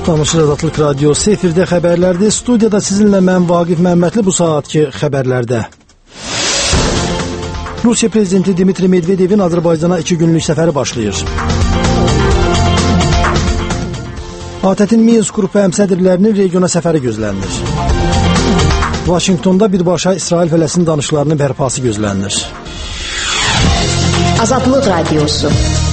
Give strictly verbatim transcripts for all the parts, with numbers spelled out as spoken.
Danışır Azadlıq Radiosu efirdə xəbərlərdir. Studiyada sizinlə mən Vaqif Məmmədli bu saatki xəbərlərdə. Rusiya prezidenti Dmitri Medvedevin Azərbaycana iki günlük səfəri başlayır. ATƏT-in Minsk qrupu həmsədrlərinin regiona səfəri gözlənilir. Vaşinqtonda birbaşa İsrail-Fələstin danışıqlarının bərpası gözlənilir. Azadlıq Radiosu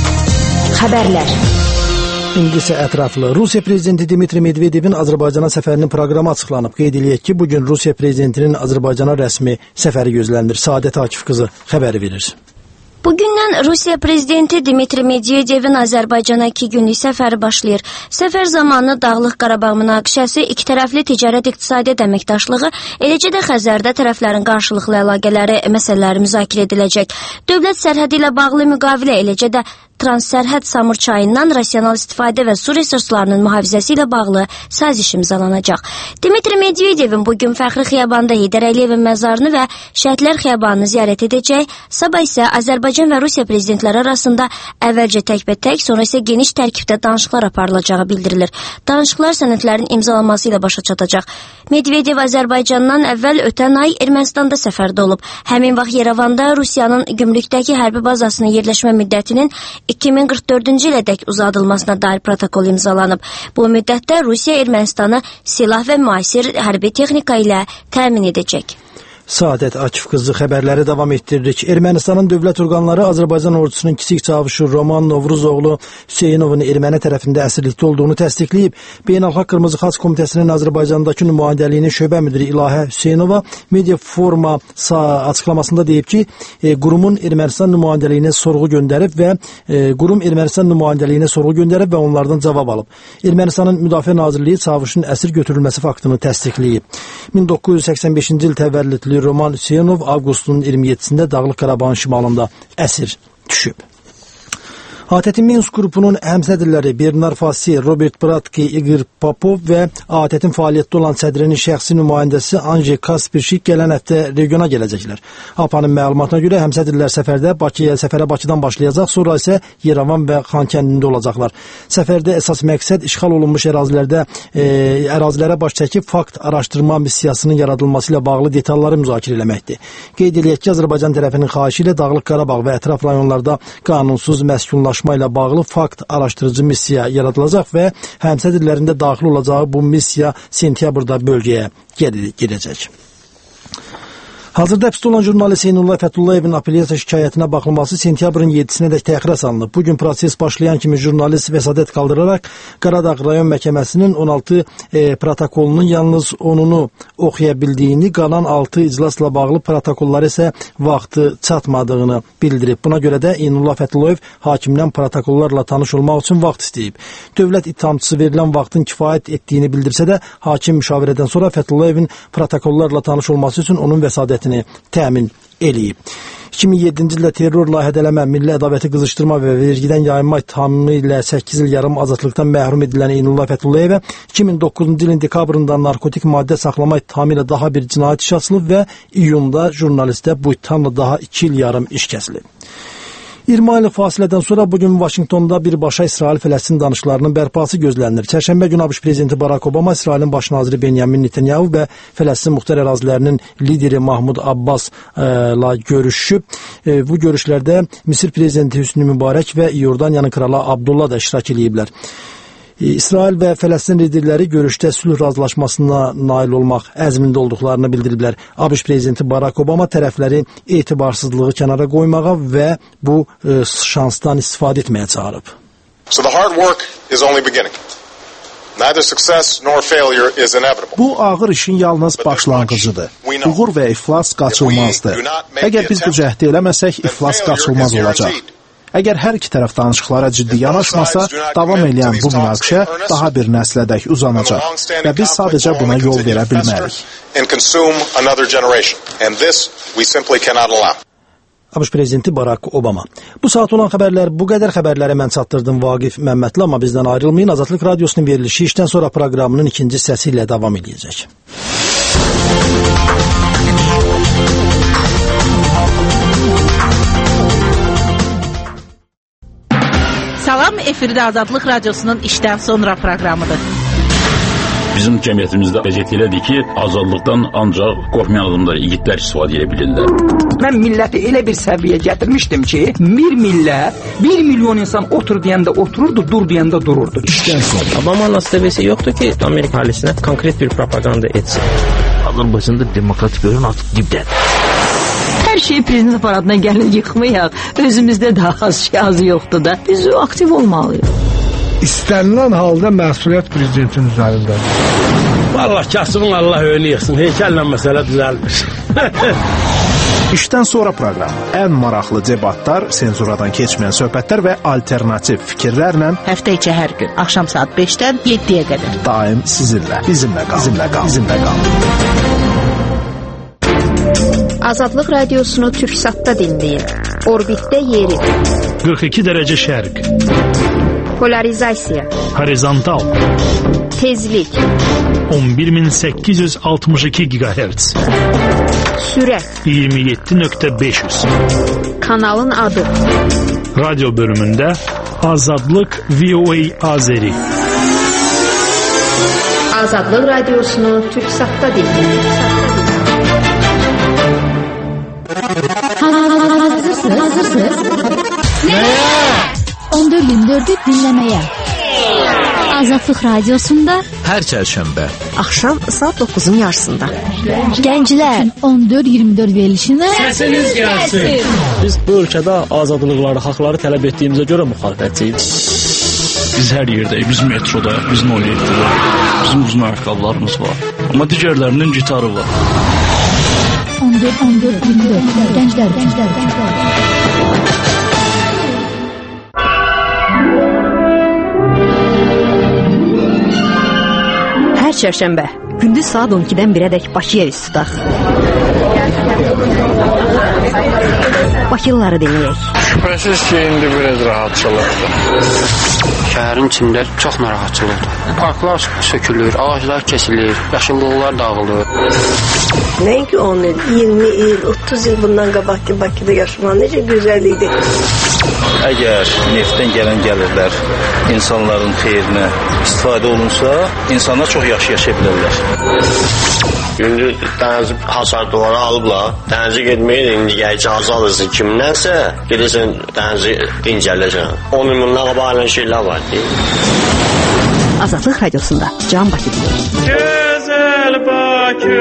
xəbərlər. İndi isə ətraflı. Rusiya prezidenti Dmitri Medvedevin Azərbaycana səfərinin proqramı açıqlanıb. Qeyd eləyək ki, bugün Rusiya prezidentinin Azərbaycana rəsmi səfəri gözlənilir. Səadət Akif qızı xəbəri verir. Bugündən Rusiya prezidenti Dmitri Medvedevin Azərbaycana iki günlük səfəri başlayır. Səfər zamanı Dağlıq Qarabağ münaqişəsi, iki tərəfli ticarət-iqtisadiyyat əməkdaşlığı, eləcə də Xəzərdə tərəflərin qarşılıqlı əlaqələri məsələləri müzakirə ediləcək. Dövlət sərhədi ilə bağlı müqavilə, eləcə də Transsərhəd Samur çayından rasional istifadə və su resurslarının mühafizəsi ilə bağlı saziş imzalanacaq. Dmitri Medvedevin bugün Fəxri Xiyabanda Heydər Əliyevin məzarını və Şəhidlər Xiyabanını ziyarət edəcək. Sabah isə Azərbaycan və Rusiya prezidentləri arasında əvvəlcə təkbətək, sonra isə geniş tərkibdə danışıqlar aparılacağı bildirilir. Danışıqlar sənədlərin imzalanması ilə başa çatacaq. Medvedev Azərbaycandan əvvəl ötən ay Ermənistanda səfərdə olub. Həmin vaxt Yerevanda Rusiyanın gümrükdəki hərbi bazasının yerləşmə müddətinin iki min qırx dördüncü ilədək uzadılmasına dair protokol imzalanıb. Bu müddətdə Rusiya Ermənistanı silah və müasir hərbi texnika ilə təmin edəcək. Səadət Akif qızı xəbərləri davam etdiririk. Ermənistanın dövlət orqanları Azərbaycan ordusunun kiçik çavuşu Roman Novruzoğlu Hüseynovun erməni tərəfində əsirlikdə olduğunu təsdiqləyib. Beynəlxalq Qırmızı Xaç Komitəsinin Azərbaycandakı nümayəndəliyinin şöbə müdiri İlahə Hüseynova media forma açıqlamasında deyib ki, e, qurumun Ermənistan nümayəndəliyinə sorğu göndərib və e, qurum Ermənistan nümayəndəliyinə sorğu göndərib və onlardan cavab alıb. Ermənistanın Müdafiə Nazirliyi çavuşun əsir götürülməsi faktını təsdiqləyib. min doqquz yüz səksən beşinci il təvəllüdlü Roman Hüseynov avqustun iyirmi yeddisində Dağlıq Qarabağın şimalında əsir düşüb. ATƏT-in Minsk qrupunun həmsədrləri Bernar Fassi, Robert Bratki, Igor Popov və ATƏT-in fəaliyyətdə olan sədrinin şəxsi nümayəndəsi Anjey Kaspirşik gələn həftə regiona gələcəklər. A P A-nın məlumatına görə həmsədrlər səfərdə Bakıya, səfərə Bakıdan başlayacaq, sonra isə Yerevan və Xankəndində olacaqlar. Səfərdə əsas məqsəd işğal olunmuş ərazilərdə e, ərazilərə baş çəkib fakt araşdırma missiyasının yaradılması ilə bağlı detalları müzakirə etməkdir. Qeyd eləyək ki, Azərbaycan tərəfinin xahişi ilə Dağlıq Qarabağ və ətraf rayonlarda qanunsuz məskunlaşma ilə bağlı fakt araşdırıcı missiya yaradılacaq və həmsədrlərində daxil olacağı bu missiya sentyabrda bölgəyə gedəcək. Hazırda həbsdə olan jurnalist Zeynullah Fətullayevin apellyasiya şikayətinə baxılması sentyabrın yeddisinədək təxirə salınıb. Bugün proses başlayan kimi jurnalist vəsadət qaldıraraq Qaradağ rayon məhkəməsinin on altı e, protokolunun yalnız onunu oxuya bildiyini, qalan altı iclasla bağlı protokolları isə vaxtı çatmadığını bildirib. Buna görə də Zeynullah Fətullayev hakimdən protokollarla tanış olmaq üçün vaxt istəyib. Dövlət ittihamçısı verilən vaxtın kifayət etdiyini bildirsə də, hakim müşavirədən sonra Fətullayevin protokollarla tanış olması üçün onun vəsadət təmin eləyib. iki min yeddinci ildə terrorla hədələmə, milli ədavəti qızışdırma və vergidən yayınma ittihamı ilə səkkiz il yarım azadlıqdan məhrum edilən Zeynullah Fətullayevə iki min doqquzuncu ilin dekabrında narkotik maddə saxlama ittihamı ilə daha bir cinayət iş açılıb və iyunda jurnalistə bu ittihamla daha iki il yarım iş kəsilib. iyirmi aylık fasilədən sonra bugün Vaşinqtonda birbaşa İsrail-Fələstin danışıqlarının bərpası gözlənilir. Çərşənbə günü ABŞ prezidenti Barack Obama, İsrailin baş naziri Benyamin Netanyahu və Fələstin Muxtar ərazilərinin lideri Mahmud Abbasla görüşüb. E, bu görüşlərdə Misir prezidenti Hüsnü Mübarək və İordaniyanın kralı Abdullah da iştirak ediblər. İsrail və Fələstin liderləri görüşdə sülh razılaşmasına nail olmaq əzmində olduqlarını bildiriblər. ABŞ prezidenti Barack Obama tərəfləri etibarsızlığı kənara qoymağa və bu e, şansdan istifadə etməyə çağırıb. So the hard work is only beginning. Neither success nor failure is inevitable. Bu ağır işin yalnız başlanğıcıdır. Uğur və iflas qaçılmazdır. Əgər biz bu cəhdi eləməsək, iflas qaçılmaz olacaq. Əgər hər iki tərəf danışıqlara ciddi yanaşmasa, davam edən bu münaqişə daha bir nəsədək uzanacaq və biz sadəcə buna yol verə bilmərik. ABŞ prezidenti Barack Obama. Bu saat olan xəbərlər, bu qədər xəbərləri mən çatdırdım Vaqif Məmmədli, amma bizdən ayrılmayın. Azadlıq Radiosunun verilişi işdən sonra proqramının ikinci səsi ilə davam edəcək. Salam, efirdə Azadlıq Radiosunun işdən sonra proqramıdır. Bizim cəmiyyətimizdə vəziyyət elədir ki, azadlıqdan ancaq qorxmayan adamlar, igidlər istifadə edə bilirlər. Mən milləti elə bir səviyyə gətirmişdim ki, bir millət, bir milyon insan otur deyəndə otururdu, dur deyəndə dururdu. İşdən sonra. Obama'nın astabesi yoktu ki, Amerika ailesine konkret bir propaganda etsin. Azərbaycanda demokratik bölüm artıq dibdədir. Hər şey prezident aparatına gəlin yıxmayaq. Özümüzdə daha az şey azı yoxdur da. Biz aktiv olmalıyıq. İstənilən halda məsuliyyət prezidentin üzərindədir. Vallahi kasımın Allah önü yıxsın. Heykəllə məsələ düzəlmiş. İşdən sonra proqramı ən maraqlı debatlar, senzuradan keçməyən söhbətlər və alternativ fikirlərlə həftə içi hər gün axşam saat beşdən yeddiyə qədər daim sizinlə, bizimlə qal, bizimlə qal, bizimlə qal. Azadlıq radiosunu Türksatda dinləyin. Orbitdə yeri. qırx iki dərəcə şərq. Polarizasiya. Horizontal. Tezlik. on bir min səkkiz yüz altmış iki gigahertz. Sürət. iyirmi yeddi nöqtə beş yüz. Kanalın adı. Radyo bölümündə Azadlıq V O A Azeri. Azadlıq radiosunu Türksatda dinləyin. Hazırsınız? Hazırsınız? Nəyə? on dörd iyirmi dördü dinləməyə. Azadlıq radiosunda hər çərşənbə axşam saat doqquzun yarısında. Gənclər on dörd iyirmi dörd verilişinə səsiniz gəlsin. Biz bu ölkədə azadlıqları, haqları tələb etdiyimizə görə müxalifətçiyiz. Biz hər yerdəyik, biz metrodayıq, biz nol yeddidə, bizim uzun ayaqqabılarımız var. Amma digərlərinin gitarı var. on dörd on dörd iyirmi dörd Gənclər, gənclər, gənclər. Hər çərşənbə gündüz saat on ikidən birədək Bakıya üst tutaq. Bakılıları dinləyək. Şübhəsiz ki, indi biraz rahatçılıqdır. Şəhərin içində çox narahatçılıqdır. Parklar sökülür, ağaclar kesilir, yaşıllıqlar dağılır. Nəinki on il, iyirmi il, otuz il bundan qabaqki Bakıda yaşamaq necə gözəl idi. Əgər neftdən gələn gəlirlər insanların xeyrinə istifadə olunsa, insanlar çox yaxşı yaşaya bilərlər. Gündür dənizi hasardıqları alıblar, dənizi getməyə indi icazə alırsın kimdənsə, gedirsən dənizi dincəlirsən. on il bundan qabaq şeylər var deyil. Azadlıq radiosunda Can Bakı deyir. Gözəl Bakı.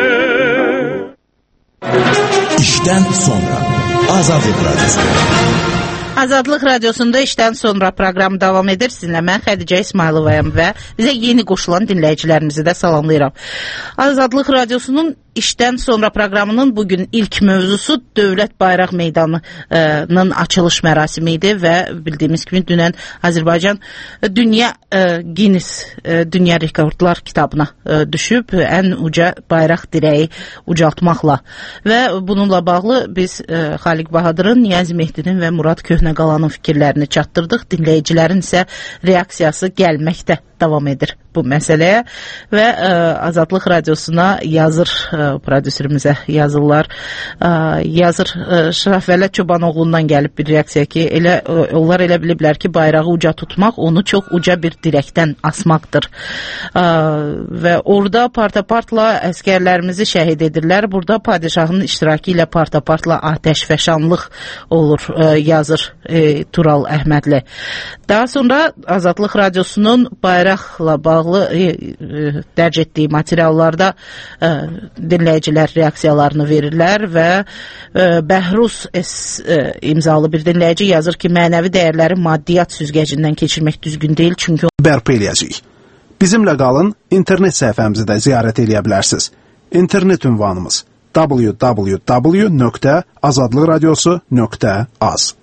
İşdən sonra Azadlıq radiosunda. Azadlıq radiosunda işdən sonra proqram davam edir. Sizinlə mən Xədicə İsmayılovayam və bizə yeni qoşulan dinləyicilərimizi də salamlayıram. Azadlıq radiosunun işdən sonra proqramının bugün ilk mövzusu Dövlət Bayraq Meydanı'nın açılış mərasimi idi və bildiyimiz kimi dünən Azərbaycan Dünya Guinness Dünya Rekordlar kitabına düşüb ən uca bayraq dirəyi ucaltmaqla və bununla bağlı biz Xaliq Bahadırın, Niyazi Mehdinin və Murad Köhnəqalanın fikirlərini çatdırdıq. Dinləyicilərin isə reaksiyası gəlməkdə davam edir bu məsələyə və ə, Azadlıq radiosuna yazır ə, prodüserimizə yazırlar. Ə, yazır ə, Şərəfələ Çobanoğlu'ndan gəlib bir reaksiya ki, elə ə, onlar elə biliblər ki, bayrağı uca tutmaq onu çox uca bir dirəkdən asmaqdır. Ə, və orada partapartla əskərlərimizi şəhid edirlər. Burada padişahın iştirakı ilə partapartla atəşfəşanlıq olur, ə, yazır ə, Tural Əhmədli. Daha sonra Azadlıq radiosunun bayraqla bağlı e, e, dərc etdiyi materiallarda e, dinləyicilər reaksiyalarını verirlər və e, Bəhruz S e, imzalı bir dinləyici yazır ki, mənəvi dəyərləri maddiyyat süzgəcindən keçirmək düzgün deyil, çünki bərpa eləyəcəyik. Bizimlə qalın, internet səhifəmizi də ziyarət eləyə bilərsiniz. İnternet ünvanımız w w w nöqtə azadlıqradiosu nöqtə az.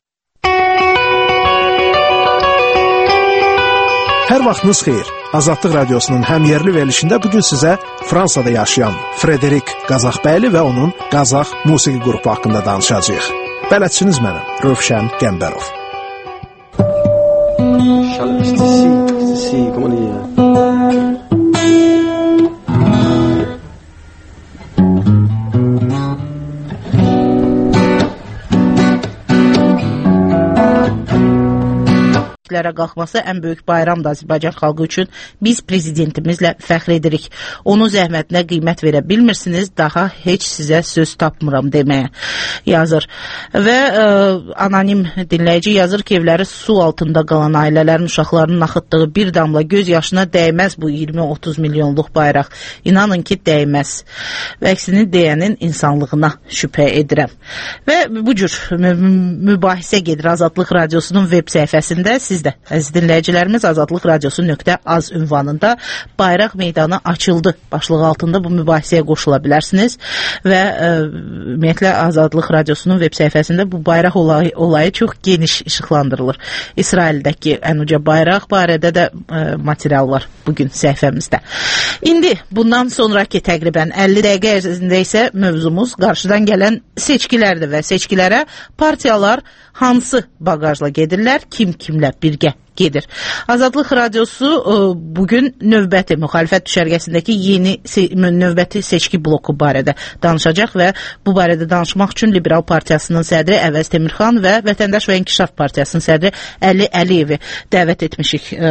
Hər vaxtınız xeyir. Azadlıq radiosunun həmyerli verilişində bugün sizə Fransada yaşayan Frederic Qazaxbəyli və onun Qazax musiqi qrupu haqqında danışacağıq. Bələdçiniz mənim, Rövşən Qəmbərov. qalxması ən böyük bayramdır Azərbaycan xalqı üçün. Biz prezidentimizlə fəxr edirik. Onun zəhmətinə qiymət verə bilmirsiniz, daha heç sizə söz tapmıram deməyə yazır. Və ə, anonim dinləyici yazır ki, evləri su altında qalan ailələrin uşaqlarının axıtdığı bir damla göz yaşına dəyməz bu iyirmi otuz milyonluq bayraq. İnanın ki, dəyməz. Və əksini deyənin insanlığına şübhə edirəm. Və bu cür mübahisə gedir Azadlıq Radiosunun web səhifəsində. Siz də, əziz dinləyicilərimiz, azadlıq radiosu nöqtə az ünvanında bayraq meydanı açıldı başlığı altında bu mübahisəyə qoşula bilərsiniz və ə, ümumiyyətlə Azadlıq Radiosunun web səhifəsində bu bayraq olayı, olayı çox geniş işıqlandırılır. İsraildəki ən uca bayraq barədə də ə, material var bugün səhifəmizdə. İndi bundan sonraki təqribən əlli dəqiqə ərzində isə mövzumuz qarşıdan gələn seçkilərdir və seçkilərə partiyalar hansı bagajla gedirlər, kim kimlə birgə gedir. Azadlıq Radiosu bugün növbəti müxalifət düşərgəsindəki yeni se növbəti seçki bloku barədə danışacaq və bu barədə danışmaq üçün Liberal Partiyasının sədri Əvəz Temirxan və Vətəndaş və İnkişaf Partiyasının sədri Əli Əliyevi dəvət etmişik ə,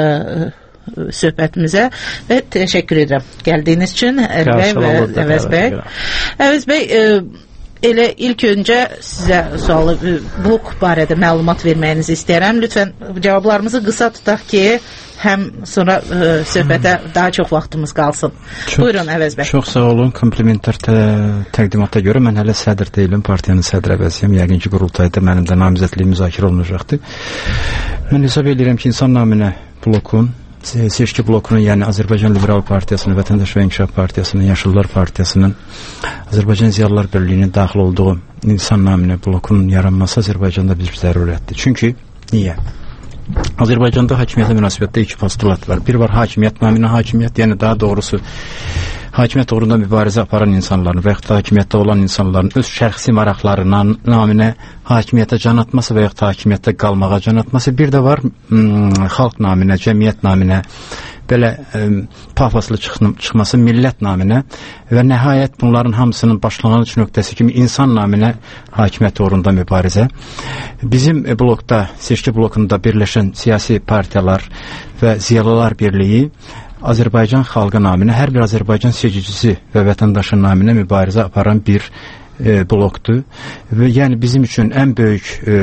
söhbətimizə və təşəkkür edirəm gəldiyiniz üçün Əli bəy və Əvəz bəy. Əvəz bəy, ə, elə ilk öncə sizə sualı blok barədə məlumat verməyinizi istəyirəm. Lütfən cavablarımızı qısa tutaq ki, həm sonra ə, söhbətə daha çox vaxtımız qalsın. Çox, buyurun Əvəz bəy. Çox sağ olun. Komplimentlər tə, təqdimata görə mən hələ sədr deyiləm, partiyanın sədr əvəziyəm. Yəqin ki, qurultayda mənim də namizədliyim müzakirə olunacaqdır. Mən hesab edirəm ki, insan naminə blokun seçki blokunun, yəni Azərbaycan Liberal Partiyasının, Vətəndaş və İnkişaf Partiyasının, Yaşıllar Partiyasının, Azərbaycan Ziyalılar Birliyinin daxil olduğu insan naminə blokunun yaranması Azərbaycanda bir zərurətdir. Çünki, niyə? Azərbaycanda hakimiyyətə münasibətdə iki postulat var. Bir var hakimiyyət naminə hakimiyyət, yəni daha doğrusu hakimiyyət uğrunda mübarizə aparan insanların və yaxud da hakimiyyətdə olan insanların öz şəxsi maraqlarına naminə hakimiyyətə can atması və yaxud da hakimiyyətdə qalmağa can atması. Bir də var ım, xalq naminə, cəmiyyət naminə belə ım, pafoslu çıxması, millət naminə və nəhayət bunların hamısının başlanğıc nöqtəsi kimi insan naminə hakimiyyət uğrunda mübarizə. Bizim blokda, seçki blokunda birləşən siyasi partiyalar və Ziyalılar Birliyi Azərbaycan xalqı naminə, hər bir Azərbaycan seçicisi və vətəndaşın naminə mübarizə aparan bir e, blokdur. Və yəni bizim üçün ən böyük e,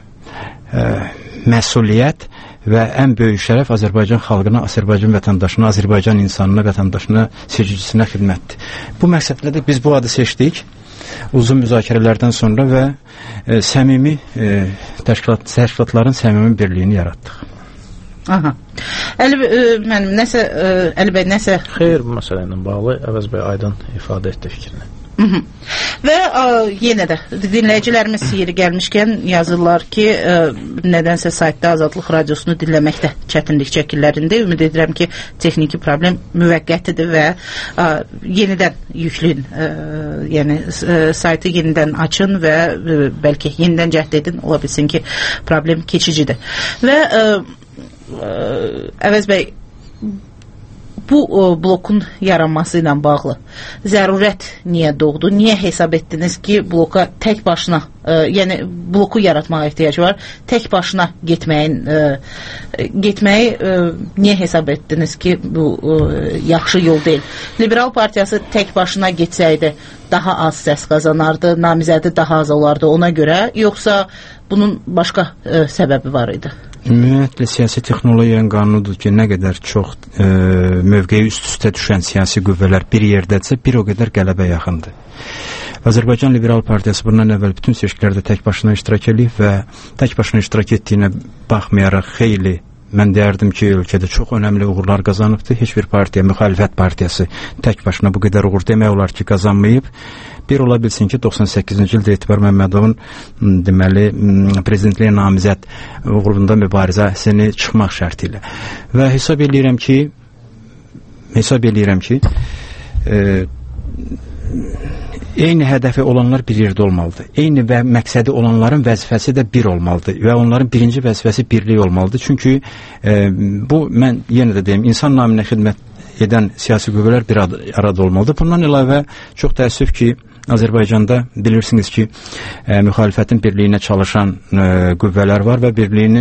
e, məsuliyyət və ən böyük şərəf Azərbaycan xalqına, Azərbaycan vətəndaşına, Azərbaycan insanına, vətəndaşına, seçicisinə xidmətdir. Bu məqsədlə də biz bu adı seçdik. Uzun müzakirələrdən sonra və e, səmimi e, təşkilat, təşkilatların səmimi birliyini yaratdıq. Aha. Əli mənim nəsə ə, Əli bəy nəsə xeyr bu məsələ ilə bağlı Əvəz bəy aydın ifadə etdi fikrini. Hı -hı. Və ə, yenə də dinləyicilərimiz yeri gəlmişkən yazırlar ki, ə, nədənsə saytda Azadlıq Radiosunu dinləməkdə çətinlik çəkirlərində. Ümid edirəm ki, texniki problem müvəqqətidir və ə, yenidən yükləyin, ə, yəni ə, saytı yenidən açın və ə, bəlkə yenidən cəhd edin, ola bilsin ki, problem keçicidir. Və ə, Əvəz bəy, bu blokun yaranması ilə bağlı zərurət niyə doğdu? Niyə hesab etdiniz ki, bloka tək başına, ə, yəni bloku yaratmağa ehtiyac var, tək başına getməyin, ə, getməyi ə, niyə hesab etdiniz ki, bu ə, yaxşı yol deyil? Liberal Partiyası tək başına getsəydi daha az səs qazanardı, namizədi daha az olardı ona görə, yoxsa bunun başqa ə, səbəbi var idi? Ümumiyyətlə, siyasi texnologiyanın qanunudur ki, nə qədər çox e, mövqeyi üst-üstə düşən siyasi qüvvələr bir yerdədirsə, bir o qədər qələbə yaxındır. Azərbaycan Liberal Partiyası bundan əvvəl bütün seçkilərdə tək başına iştirak edib və tək başına iştirak etdiyinə baxmayaraq xeyli, mən deyərdim ki, ölkədə çox önəmli uğurlar qazanıbdır. Heç bir partiya, müxalifət partiyası tək başına bu qədər uğur demək olar ki, qazanmayıb. Bir ola bilsin ki, doxsan səkkizinci ildə Etibar Məmmədovun deməli prezidentliyə namizəd uğrunda mübarizəsini çıxmaq şərti ilə. Və hesab eləyirəm ki, hesab eləyirəm ki, e, eyni hədəfi olanlar bir yerdə olmalıdır. Eyni və məqsədi olanların vəzifəsi də bir olmalıdır və onların birinci vəzifəsi birlik olmalıdır. Çünki e, bu, mən yenə də deyim, insan naminə xidmət edən siyasi qüvvələr bir arada olmalıdır. Bundan əlavə çox təəssüf ki, Azərbaycanda bilirsiniz ki, e, müxalifətin birliyinə çalışan e, qüvvələr var və birliyinin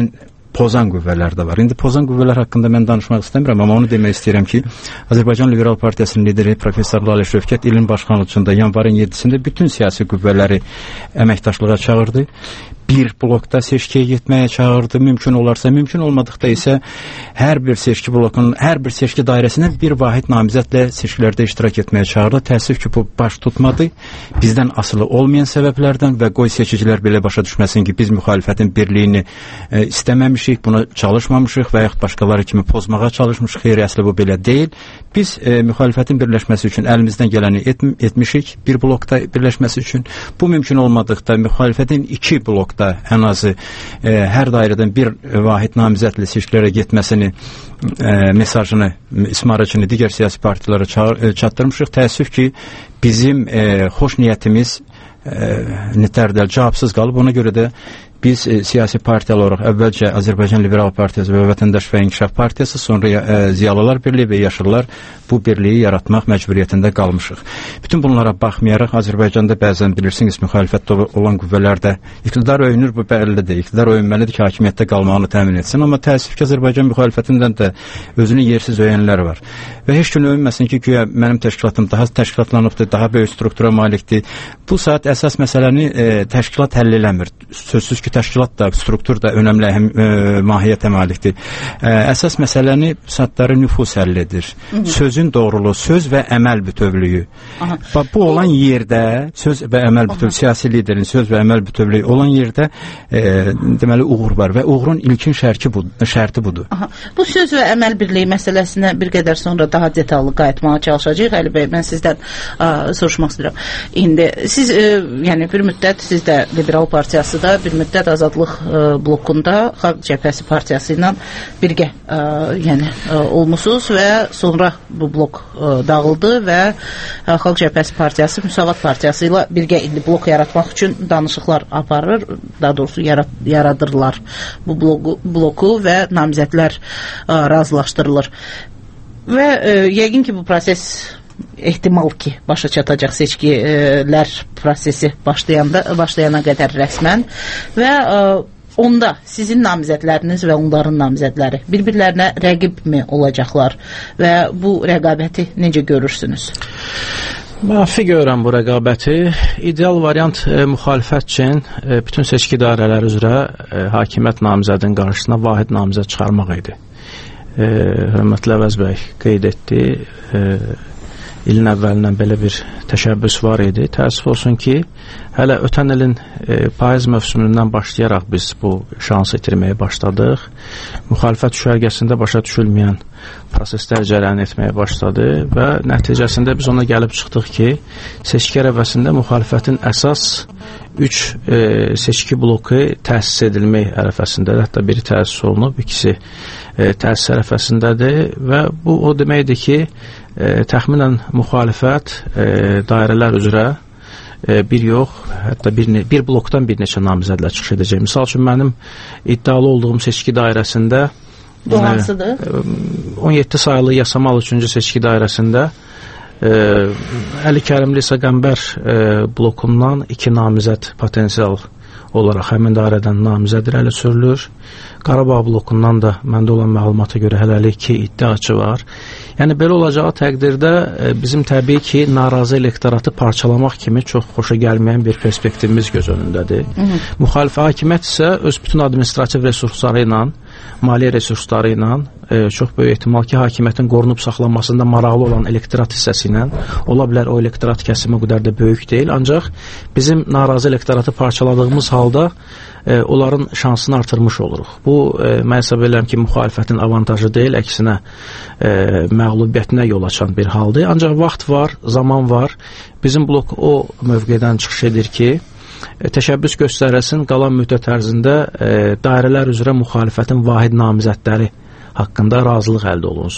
pozan qüvvələr də var. İndi pozan qüvvələr haqqında mən danışmaq istəmirəm, amma onu demək istəyirəm ki, Azərbaycan Liberal Partiyasının lideri professor Lalə Şövkət ilin başlanğıcında yanvarın yeddisində bütün siyasi qüvvələri əməkdaşlığa çağırdı. Bir blokda seçkiyə getməyə çağırdı, mümkün olarsa, mümkün olmadıqda isə hər bir seçki blokunun, hər bir seçki dairəsindən bir vahid namizədlə seçkilərdə iştirak etməyə çağırdı. Təəssüf ki, bu baş tutmadı. Bizdən asılı olmayan səbəblərdən və qoy seçicilər belə başa düşməsin ki, biz müxalifətin birliyini e, istəməmişik, buna çalışmamışıq və yaxud başqaları kimi pozmağa çalışmışıq. Xeyr, əslində bu belə deyil. Biz e, müxalifətin birləşməsi üçün əlimizdən gələni et, etmişik, bir blokda birləşməsi üçün. Bu mümkün olmadıqda müxalifətin iki blokda ən azı e, hər dairədən bir vahid namizədlə seçkilərə getməsini e, mesajını ismarıcını digər siyasi partiyalara e, çatdırmışıq. Təəssüf ki, bizim e, xoş niyyətimiz e, nitərdəl cavabsız qalıb. Ona görə də biz e, siyasi partiya olaraq əvvəlcə Azərbaycan Liberal Partiyası və Vətəndaş və İnkişaf Partiyası, sonra e, Ziyalılar Birliyi və Yaşıllar bu birliyi yaratmaq məcburiyyətində qalmışıq. Bütün bunlara baxmayaraq Azərbaycanda bəzən bilirsiniz müxalifətdə olan qüvvələrdə iqtidar öyünür, bu bəllidir. İqtidar öyünməlidir ki, hakimiyyətdə qalmağını təmin etsin. Amma təəssüf ki, Azərbaycan müxalifətindən də özünü yersiz öyənlər var. Və heç gün öyünməsin ki, güya mənim təşkilatım daha təşkilatlanıbdır, daha böyük struktura malikdir. Bu saat əsas məsələni e, təşkilat həll eləmir. Sözsüz ki, təşkilat da, struktur da önəmli əhəm, e, mahiyyətə malikdir. E, əsas məsələni saatları nüfus həll edir. Hı -hı. Sözün doğruluğu, söz və əməl bütövlüyü. Aha. Bu olan yerdə söz və əməl bütövlüyü, siyasi liderin söz və əməl bütövlüyü olan yerdə e, deməli uğur var və uğurun ilkin şərti bu, şərti budur. Aha. Bu söz və əməl birliyi məsələsinə bir qədər sonra daha detallı qayıtmağa çalışacağıq. Əli bəy, mən sizdən ə, soruşmaq istəyirəm. İndi siz ə, yəni bir müddət siz də Liberal Partiyası da, bir müddət Azadlıq ə, blokunda Xalq Cəbhəsi Partiyası ilə birgə ə, yəni ə, olmusunuz və sonra bu blok ə, dağıldı və ə, Xalq Cəbhəsi Partiyası Müsavat Partiyası ilə birgə indi blok yaratmaq üçün danışıqlar aparır, daha doğrusu yarat, yaradırlar bu bloku, bloku və namizədlər ə, razılaşdırılır. Və ə, yəqin ki, bu proses ehtimal ki, başa çatacaq seçkilər prosesi başlayanda, başlayana qədər rəsmən və ə, onda sizin namizədləriniz və onların namizədləri bir-birlərinə rəqibmi olacaqlar və bu rəqabəti necə görürsünüz? Mənfi görürəm bu rəqabəti. İdeal variant e, müxalifət üçün e, bütün seçki dairələri üzrə e, hakimiyyət namizədinin qarşısına vahid namizəd çıxarmaq idi. E, hörmətli Əvəz bəy qeyd etdi. E, ilin əvvəlindən belə bir təşəbbüs var idi. Təəssüf olsun ki, hələ ötən ilin e, payız mövsümündən başlayaraq biz bu şansı itirməyə başladıq. Müxalifət düşərgəsində başa düşülməyən proseslər cərəyan etməyə başladı və nəticəsində biz ona gəlib çıxdıq ki, seçki ərəfəsində müxalifətin əsas üç e, seçki bloku təsis edilmək ərəfəsindədir. Hətta biri təsis olunub, ikisi e, təsis ərəfəsindədir və bu o deməkdir ki, e, təxminən müxalifət e, dairələr üzrə e, bir yox, hətta bir, bir blokdan bir neçə namizədlə çıxış edəcək. Misal üçün, mənim iddialı olduğum seçki dairəsində bu hansıdır? on yeddi sayılı yasamal üçüncü seçki dairəsində e, Əli Kərimli isə Qəmbər e, blokundan iki namizəd potensial olaraq həmin dairədən namizəd irəli sürülür. Qarabağ blokundan da məndə olan məlumata görə hələlik iki iddiaçı var. Yəni belə olacağı təqdirdə e, bizim təbii ki, narazı elektoratı parçalamaq kimi çox xoşa gəlməyən bir perspektivimiz göz önündədir. Hı -hı. Müxalifə hakimiyyət isə öz bütün administrativ resursları ilə, maliyyə resursları ilə e, çox böyük ehtimal ki, hakimiyyətin qorunub saxlanmasında maraqlı olan elektorat hissəsi ilə, ola bilər o elektorat kəsimi o qədər də böyük deyil, ancaq bizim narazı elektoratı parçaladığımız halda e, onların şansını artırmış oluruq. Bu, e, mən hesab edirəm ki, müxalifətin avantajı deyil, əksinə e, məğlubiyyətinə yol açan bir haldır. Ancaq vaxt var, zaman var. Bizim blok o mövqedən çıxış edir ki, e, təşəbbüs göstərilsin, qalan müddət ərzində e, dairələr üzrə müxalifətin vahid namizədləri haqqında razılıq əldə olunsun.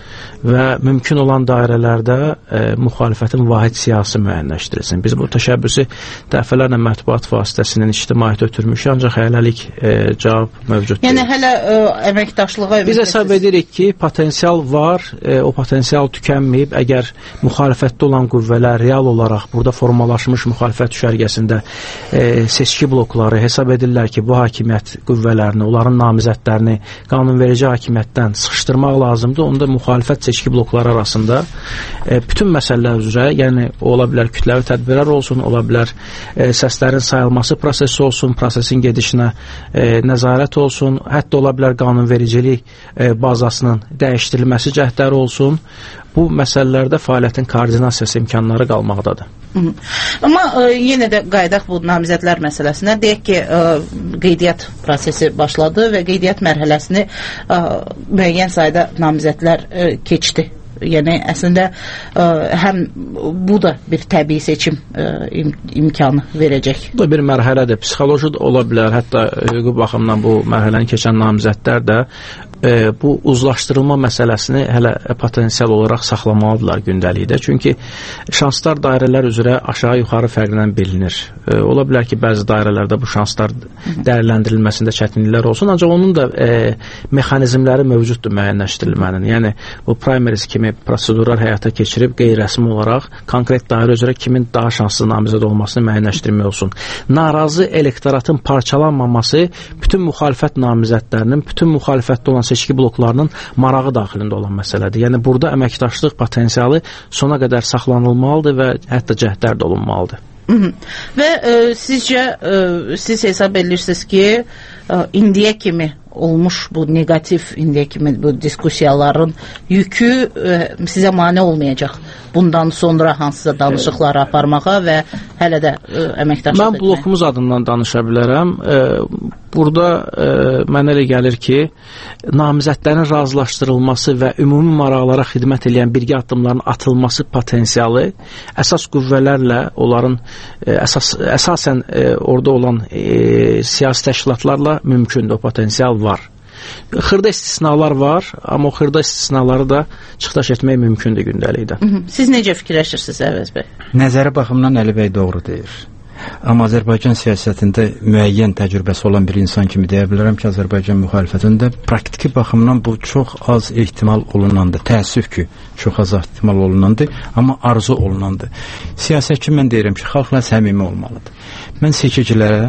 və mümkün olan dairələrdə e, müxalifətin vahid siyasi müəyyənləşdirilsin. Biz bu təşəbbüsü dəfələrlə mətbuat vasitəsindən ictimaiyyətə ötürmüşük, ancaq hələlik e, cavab mövcuddur. Yəni hələ e, əməkdaşlığa biz hesab edirik ki, potensial var, e, o potensial tükənməyib. Əgər müxalifətdə olan qüvvələr real olaraq burada formalaşmış müxalifət düşərgəsində e, seçki blokları hesab edirlər ki, bu hakimiyyət qüvvələrini, onların namizədlərini qanunverici hakimiyyətdən sıxışdırmaq lazımdır. Onda müxalifət seçki blokları arasında e, bütün məsələlər üzrə, yəni ola bilər kütləvi tədbirlər olsun, ola bilər e, səslərin sayılması prosesi olsun, prosesin gedişinə e, nəzarət olsun, hətta ola bilər qanunvericilik e, bazasının dəyişdirilməsi cəhdləri olsun. Bu məsələlərdə fəaliyyətin koordinasiyası imkanları qalmaqdadır. Hı -hı. Amma e, yenə də qaydaq bu namizədlər məsələsinə. Deyək ki, e, qeydiyyat prosesi başladı və qeydiyyat mərhələsini e, müəyyən sayda namizədlər e, keçdi. Yəni əslində ə, həm bu da bir təbii seçim ə, im imkanı verəcək. Bu da bir mərhələdir. Psixoloji da ola bilər. Hətta hüquqi baxımdan bu mərhələni keçən namizədlər də e, bu uzlaşdırılma məsələsini hələ potensial olaraq saxlamalıdırlar gündəlikdə. Çünki şanslar dairələr üzrə aşağı-yuxarı fərqlənən bilinir. E, ola bilər ki, bəzi dairələrdə bu şanslar dəyərləndirilməsində çətinliklər olsun, ancaq onun da e, mexanizmləri mövcuddur müəyyənləşdirilmənin. Yəni bu primaries kimi prosedurlar həyata keçirib qeyri-rəsmi olaraq konkret dairə üzrə kimin daha şanslı namizəd olmasını müəyyənləşdirmək olsun. Narazı elektoratın parçalanmaması bütün müxalifət namizədlərinin, bütün müxalifətdə olan seçki bloklarının marağı daxilində olan məsələdir. Yəni burada əməkdaşlıq potensialı sona qədər saxlanılmalıdır və hətta cəhdlər də olunmalıdır. Hı -hı. Və e, sizcə e, siz hesab edirsiniz ki, e, indiyə kimi olmuş bu negativ, indiyə kimi bu diskussiyaların yükü e, sizə mane olmayacaq bundan sonra hansısa danışıqları aparmağa və hələ də e, əməkdaşlıq etmək? Mən blokumuz adından danışa bilərəm. E, burada e, mənə elə gəlir ki, namizədlərin razılaşdırılması və ümumi maraqlara xidmət edən birgə addımların atılması potensialı əsas qüvvələrlə, onların e, əsas, əsasən e, orada olan e, siyasi təşkilatlarla mümkündür, o potensial var. Xırda istisnalar var, amma o xırda istisnaları da çıxdaş etmək mümkündür gündəlikdə. Siz necə fikirləşirsiniz Əvəz bəy? Nəzəri baxımdan Əli bəy doğru deyir. Amma Azərbaycan siyasətində müəyyən təcrübəsi olan bir insan kimi deyə bilərəm ki, Azərbaycan müxalifətində praktiki baxımdan bu çox az ehtimal olunandır. Təəssüf ki, çox az ehtimal olunandır, amma arzu olunandır. Siyasətçi mən deyirəm ki, xalqla səmimi olmalıdır. Mən seçicilərə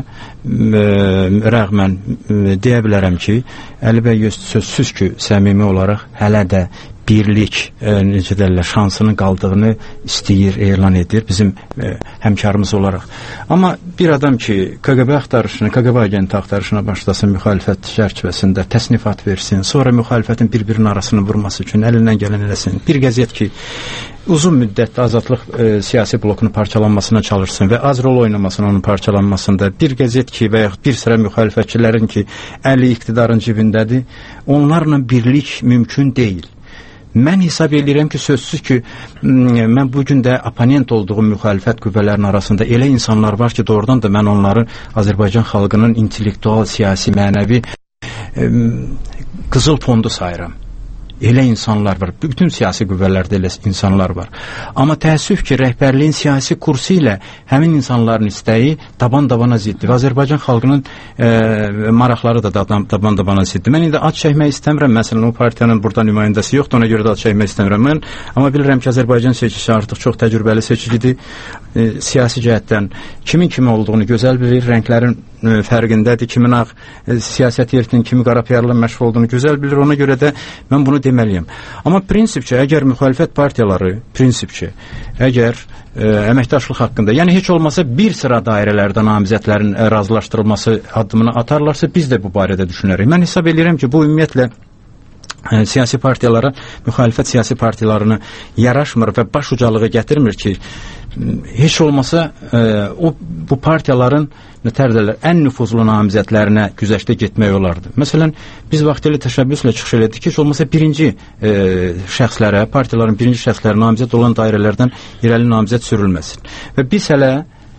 ə, rəğmən ə, deyə bilərəm ki, Əli bəy sözsüz ki, səmimi olaraq hələ də birlik, e, necə deyirlər, şansının qaldığını istəyir, elan edir bizim e, həmkarımız olaraq. Amma bir adam ki, K G B axtarışını, K G B agenti axtarışına başlasın müxalifət çərçivəsində təsnifat versin, sonra müxalifətin bir-birinin arasını vurması üçün əlindən gələn eləsin. Bir qəziyyət ki, uzun müddət azadlıq e, siyasi blokunu parçalanmasına çalışsın və az rol oynamasın onun parçalanmasında. Bir qəziyyət ki, və yaxud bir sıra müxalifətçilərin ki, əli iqtidarın cibindədir, onlarla birlik mümkün deyil. Mən hesab edirəm ki, sözsüz ki, mən bugün də oponent olduğum müxalifət qüvvələrinin arasında elə insanlar var ki, doğrudan da mən onları Azərbaycan xalqının intellektual, siyasi, mənəvi e, qızıl fondu sayıram. Elə insanlar var. Bütün siyasi qüvvələrdə elə insanlar var. Amma təəssüf ki, rəhbərliyin siyasi kursu ilə həmin insanların istəyi taban-tabana ziddir. Azərbaycan xalqının e, maraqları da taban-tabana ziddir. Mən indi ad çəkmək istəmirəm. Məsələn, o partiyanın burada nümayəndəsi yoxdur, ona görə də ad çəkmək istəmirəm. Mən, amma bilirəm ki, Azərbaycan seçicisi artıq çox təcrübəli seçicidir. E, siyasi cəhətdən kimin kimi olduğunu gözəl bilir, rənglərin e, fərqindədir, kimin ağ e, siyasət yeritinin kimi qarapiyarla məşğul olduğunu gözəl bilir. Ona görə də mən bunu deməliyəm. Amma prinsipcə, əgər müxalifət partiyaları, prinsipcə, əgər ə, əməkdaşlıq haqqında, yəni heç olmasa bir sıra dairələrdə namizədlərin ə, razılaşdırılması addımını atarlarsa, biz də bu barədə düşünərik. Mən hesab edirəm ki, bu ümumiyyətlə ə, siyasi partiyalara, müxalifət siyasi partiyalarına yaraşmır və baş ucalığı gətirmir ki, heç olmasa ə, o, bu partiyaların nətərdələr, ən nüfuzlu namizədlərinə güzəştə getmək olardı. Məsələn, biz vaxtilə təşəbbüslə çıxış elədik ki, heç olmasa birinci e, şəxslərə, partiyaların birinci şəxslərə namizəd olan dairələrdən irəli namizəd sürülməsin. Və biz hələ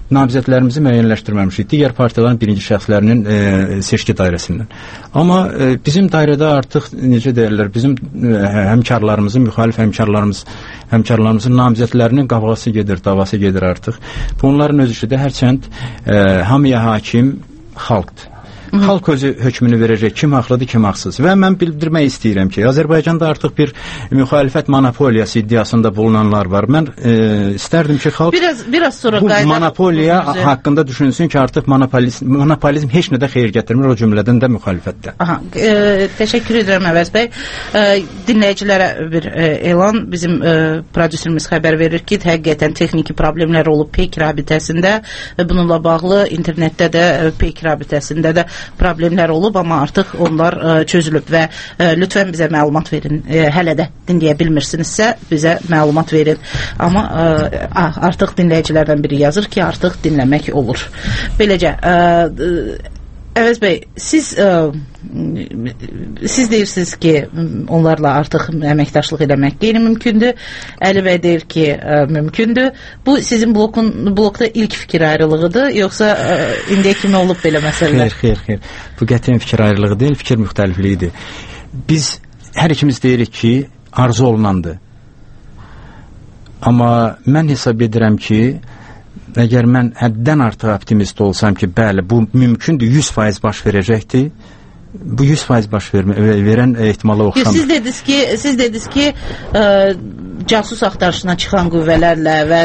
namizədlərimizi müəyyənləşdirməmişik. Digər partiyaların birinci şəxslərinin e, seçki dairəsindən. Amma e, bizim dairədə artıq necə deyirlər, bizim e, həmkarlarımızın, müxalif həmkarlarımız, həmkarlarımızın namizədlərinin qavğası gedir, davası gedir artıq. Bunların öz işi də hərçənd e, hamıya hakim xalqdır. Hı. Xalq özü hökmünü verəcək, kim haqlıdır, kim haqsız. Və mən bildirmək istəyirəm ki, Azərbaycanda artıq bir müxalifət monopoliyası iddiasında bulunanlar var. Mən e, istərdim ki, xalq biraz, biraz sonra bu monopoliya haqqında düşünsün ki, artıq monopolizm, monopolizm heç nədə xeyir gətirmir, o cümlədən də müxalifətdə. Aha, e, təşəkkür edirəm Əvəz bəy. E, dinləyicilərə bir e, elan, bizim e, prodüserimiz xəbər verir ki, həqiqətən texniki problemlər olub Peyk rabitəsində və bununla bağlı internetdə də e, Peyk rabitəsində də problemlər olub, amma artıq onlar ə, çözülüb və ə, lütfən bizə məlumat verin. Ə, hələ də dinləyə bilmirsinizsə bizə məlumat verin. Amma ə, artıq dinləyicilərdən biri yazır ki, artıq dinləmək olur. Beləcə, ə, Əvəz bəy, siz ə, siz deyirsiniz ki, onlarla artıq əməkdaşlıq eləmək qeyri-mümkündür. Əli bəy deyir ki, ə, mümkündür. Bu sizin blokun blokda ilk fikir ayrılığıdır, yoxsa ə, indiyə kimi olub belə məsələlər? Xeyr, xeyr, xeyr. Bu qətiyyən fikir ayrılığı deyil, fikir müxtəlifliyidir. Biz hər ikimiz deyirik ki, arzu olunandır. Amma mən hesab edirəm ki, əgər mən həddən artıq optimist olsam ki, bəli, bu mümkündür, yüz faiz baş verəcəkdir, bu yüz faiz baş vermə, verən ehtimala oxşamır. Siz dediniz ki, siz dediniz ki ə, casus axtarışına çıxan qüvvələrlə və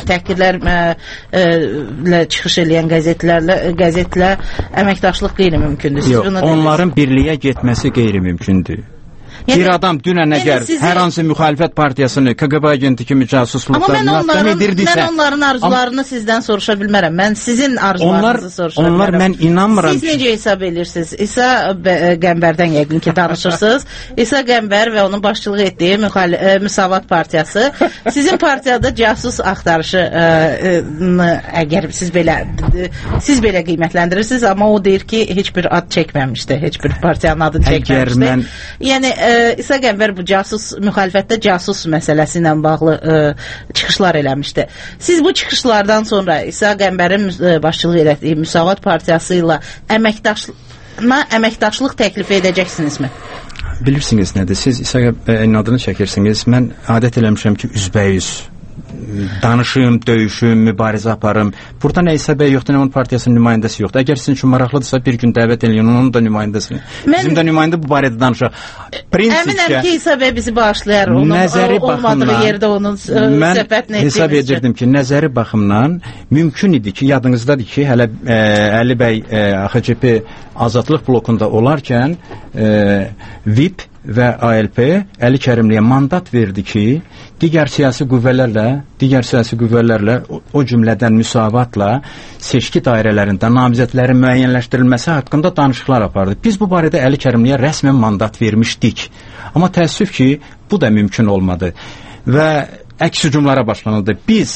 təhqirlərlə çıxış eləyən qəzetlərlə, qəzetlə əməkdaşlıq qeyri-mümkündür. Yox, onların birliyə getməsi qeyri-mümkündür. Yəni, bir adam dünən əgər sizi... hər hansı müxalifət partiyasını K G B agenti kimi casusluqdan müəyyən edirdisə... Mən onların arzularını amma... sizdən soruşa bilmərəm. Mən sizin arzularınızı onlar, soruşa onlar bilmərəm. Mən inanmıram Siz necə hesab edirsiniz? İsa Qəmbərdən yəqin ki danışırsınız. İsa Qəmbər və onun başçılıq etdiyi müxali... Müsavat partiyası sizin partiyada casus axtarışı ə, ə, əgər siz belə siz belə qiymətləndirirsiniz, amma o deyir ki, heç bir ad çəkməmişdi. Heç bir partiyanın adını çəkməmişdi. Mən... Yəni İsa Qəmbər bu casus, müxalifətdə casus məsələsi ilə bağlı ə, çıxışlar eləmişdi. Siz bu çıxışlardan sonra İsa Qəmbərin başçılıq etdiyi Müsavat partiyası ilə əməkdaşlığa əməkdaşlıq təklif edəcəksinizmi? Bilirsiniz nədir? Siz İsa Qəmbərin adını çəkirsiniz. Mən adət eləmişəm ki, üzbəyüz danışım, döyüşüm, mübarizə aparım. Burada nə İsa bəy yoxdur, nə onun partiyasının nümayəndəsi yoxdur. Əgər sizin üçün maraqlıdırsa bir gün dəvət edin, onun da nümayəndəsini. Mən... Bizim də nümayəndə bu barədə danışaq. Əminəm ki, İsa bəy bizi bağışlayar. Onun nəzəri o, olmadığı baxımdan, yerdə onun söhbətini etdiyimiz hesab edirdim ki, nəzəri baxımdan mümkün idi ki, yadınızdadır ki, hələ ə, Əli bəy ə, A X C P Azadlıq blokunda olarkən ə, V İ P və A L P Əli Kərimliyə mandat verdi ki, digər siyasi qüvvələrlə, digər siyasi qüvvələrlə, o, o cümlədən Müsavatla seçki dairələrində namizədlərin müəyyənləşdirilməsi haqqında danışıqlar apardı. Biz bu barədə Əli Kərimliyə rəsmən mandat vermişdik. Amma təəssüf ki, bu da mümkün olmadı və əks hücumlara başlanıldı. Biz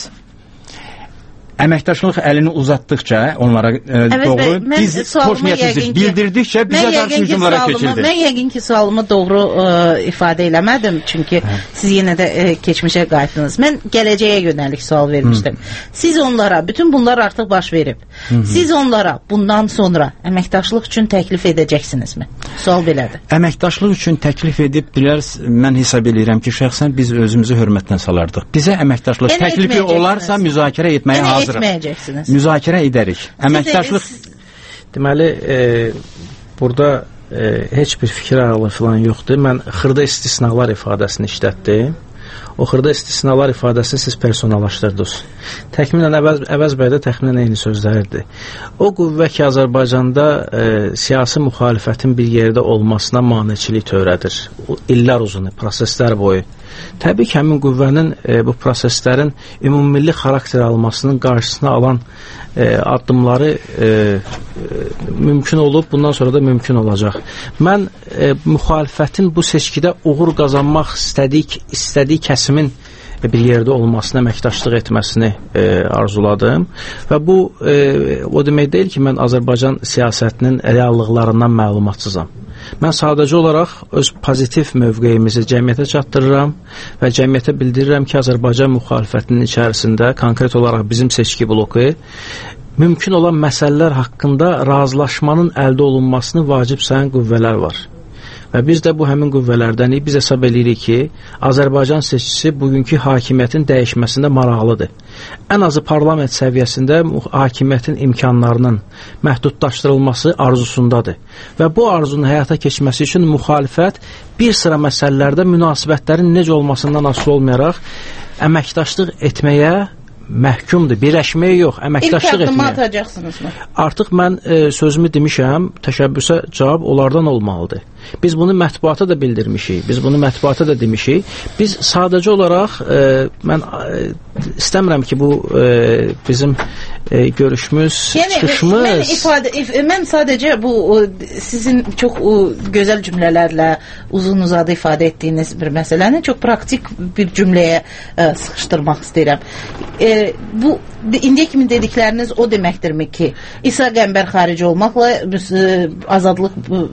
əməkdaşlıq əlini uzatdıqca onlara e, doğru bəy, biz xoş niyyətimizi bildirdikcə bizə qarşı hücumlara keçildi. Mən yəqin ki, sualımı doğru ə, ifadə eləmədim, çünki hə. Siz yenə də ə, keçmişə qayıtdınız. Mən gələcəyə yönəlik sual vermişdim. Hı. Siz onlara, bütün bunlar artıq baş verib. Hı -hı. Siz onlara bundan sonra əməkdaşlıq üçün təklif edəcəksinizmi? Sual belədir. Əməkdaşlıq üçün təklif edib, bilərs, mən hesab edirəm ki, şəxsən biz özümüzü hörmətdən salardıq. Bizə əməkdaşlıq yəni, təklifi olarsa müzakirə etməyə yəni, hazırıq. Müzakirə edərik. Əməkdaşlıq deməli e, burada e, heç bir fikir ayrılığı falan yoxdur. Mən xırda istisnalar ifadəsini işlətdim. O xırda istisnalar ifadəsini siz personallaşdırdınız. Təxminən Əvəz, Əvəz bəydə təxminən eyni sözlərdir. O qüvvə ki, Azərbaycanda e, siyasi müxalifətin bir yerdə olmasına maneçilik törədir. O, illər uzun, proseslər boyu. Təbii ki, həmin qüvvənin e, bu proseslərin ümummilli xarakter almasının qarşısına alan e, addımları e, e, mümkün olub, bundan sonra da mümkün olacaq. Mən e, müxalifətin bu seçkidə uğur qazanmaq istədik, istədiyi kəsimin bir yerdə olmasına əməkdaşlıq etməsini e, arzuladım və bu e, o demək deyil ki, mən Azərbaycan siyasətinin reallıqlarından məlumatsızam. Mən sadəcə olaraq öz pozitiv mövqeyimizi cəmiyyətə çatdırıram və cəmiyyətə bildirirəm ki, Azərbaycan müxalifətinin içərisində konkret olaraq bizim seçki bloku mümkün olan məsələlər haqqında razılaşmanın əldə olunmasını vacib sayan qüvvələr var. Və biz də bu həmin qüvvələrdənik. Biz hesab edirik ki, Azərbaycan seçicisi bugünkü hakimiyyətin dəyişməsində maraqlıdır. Ən azı parlament səviyyəsində hakimiyyətin imkanlarının məhdudlaşdırılması arzusundadır. Və bu arzunun həyata keçməsi üçün müxalifət bir sıra məsələlərdə münasibətlərin necə olmasından asılı olmayaraq əməkdaşlıq etməyə məhkumdur. Birləşməyə yox, əməkdaşlıq etməyə. İlk addımı atacaqsınızmı? Artıq mən e, sözümü demişəm, təşəbbüsə cavab onlardan olmalıdır. Biz bunu mətbuata da bildirmişik, biz bunu mətbuata da demişik. Biz sadəcə olaraq, e, mən e, istəmirəm ki, bu e, bizim e, görüşümüz, yəni, çıxışımız... Mən, ifadə, if, mən sadəcə bu o, sizin çox o, gözəl cümlələrlə uzun uzadı ifadə etdiyiniz bir məsələni çox praktik bir cümləyə e, sıxışdırmaq istəyirəm. E, bu indiyə kimi dedikləriniz o deməkdirmi ki, İsa Qəmbər xarici olmaqla e, azadlıq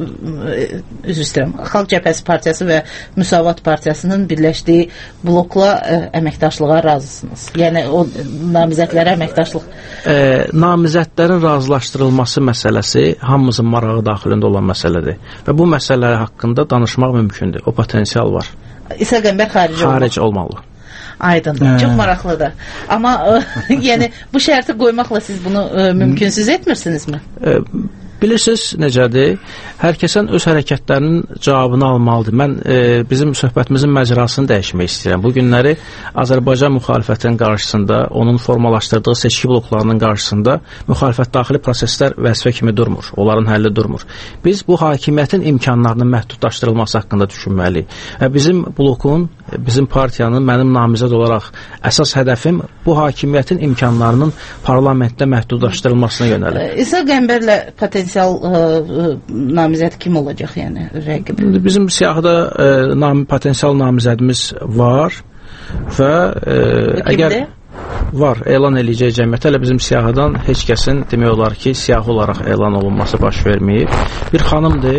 e, üzr istəyirəm, Xalq Cəbhəsi Partiyası və Müsavat Partiyasının birləşdiyi blokla ə, əməkdaşlığa razısınız. Yəni o namizədlərə əməkdaşlıq. E, namizədlərin razılaşdırılması məsələsi hamımızın marağı daxilində olan məsələdir. Və bu məsələlər haqqında danışmaq mümkündür. O potensial var. İsa Qəmbər xarici, xarici olmalı. Aydındır, hə. Çox maraqlıdır. Amma ə, yəni bu şərti qoymaqla siz bunu ə, mümkünsüz etmirsinizmi? E, Bilirsiniz necədir? Hər kəsən öz hərəkətlərinin cavabını almalıdır. Mən e, bizim söhbətimizin məcrasını dəyişmək istəyirəm. Bu günləri Azərbaycan müxalifətinin qarşısında, onun formalaşdırdığı seçki bloklarının qarşısında müxalifət daxili proseslər vəzifə kimi durmur. Onların həlli durmur. Biz bu hakimiyyətin imkanlarının məhdudlaşdırılması haqqında düşünməliyik. Və bizim blokun, bizim partiyanın, mənim namizəd olaraq əsas hədəfim bu hakimiyyətin imkanlarının parlamentdə məhdudlaşdırılmasına yönəlir. İsa Qəmbərlə potensial ə, ə, namizəd kim olacaq, yəni rəqib? Bizim siyahıda ə, nam, potensial namizədimiz var və ə, əgər var, elan eləyəcək cəmiyyətə, hələ bizim siyahıdan heç kəsin demək olar ki, siyahı olaraq elan olunması baş verməyib. Bir xanımdır,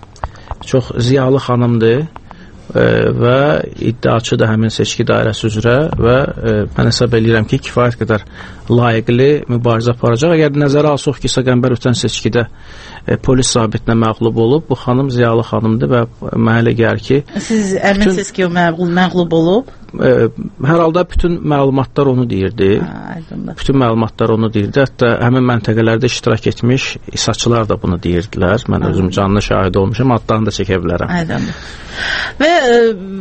çox ziyalı xanımdır ə, və iddiaçıdır həmin seçki dairəsi üzrə və ə, mən hesab edirəm ki, kifayət qədər layiqli mübarizə aparacaq. Əgər nəzərə alsaq ki, İsa Qəmbər ötən seçkidə e, polis zabitinə məğlub olub, bu xanım ziyalı xanımdır və mənə elə gəlir ki... Siz əminsiniz ki, o məğlub, məğlub olub? E, hər halda bütün məlumatlar onu deyirdi. Ha, bütün məlumatlar onu deyirdi. Hətta həmin məntəqələrdə iştirak etmiş İsaçılar da bunu deyirdilər. Mən ha. özüm canlı şahid olmuşam, adlarını da çəkə bilərəm. Aydındır. Və ə,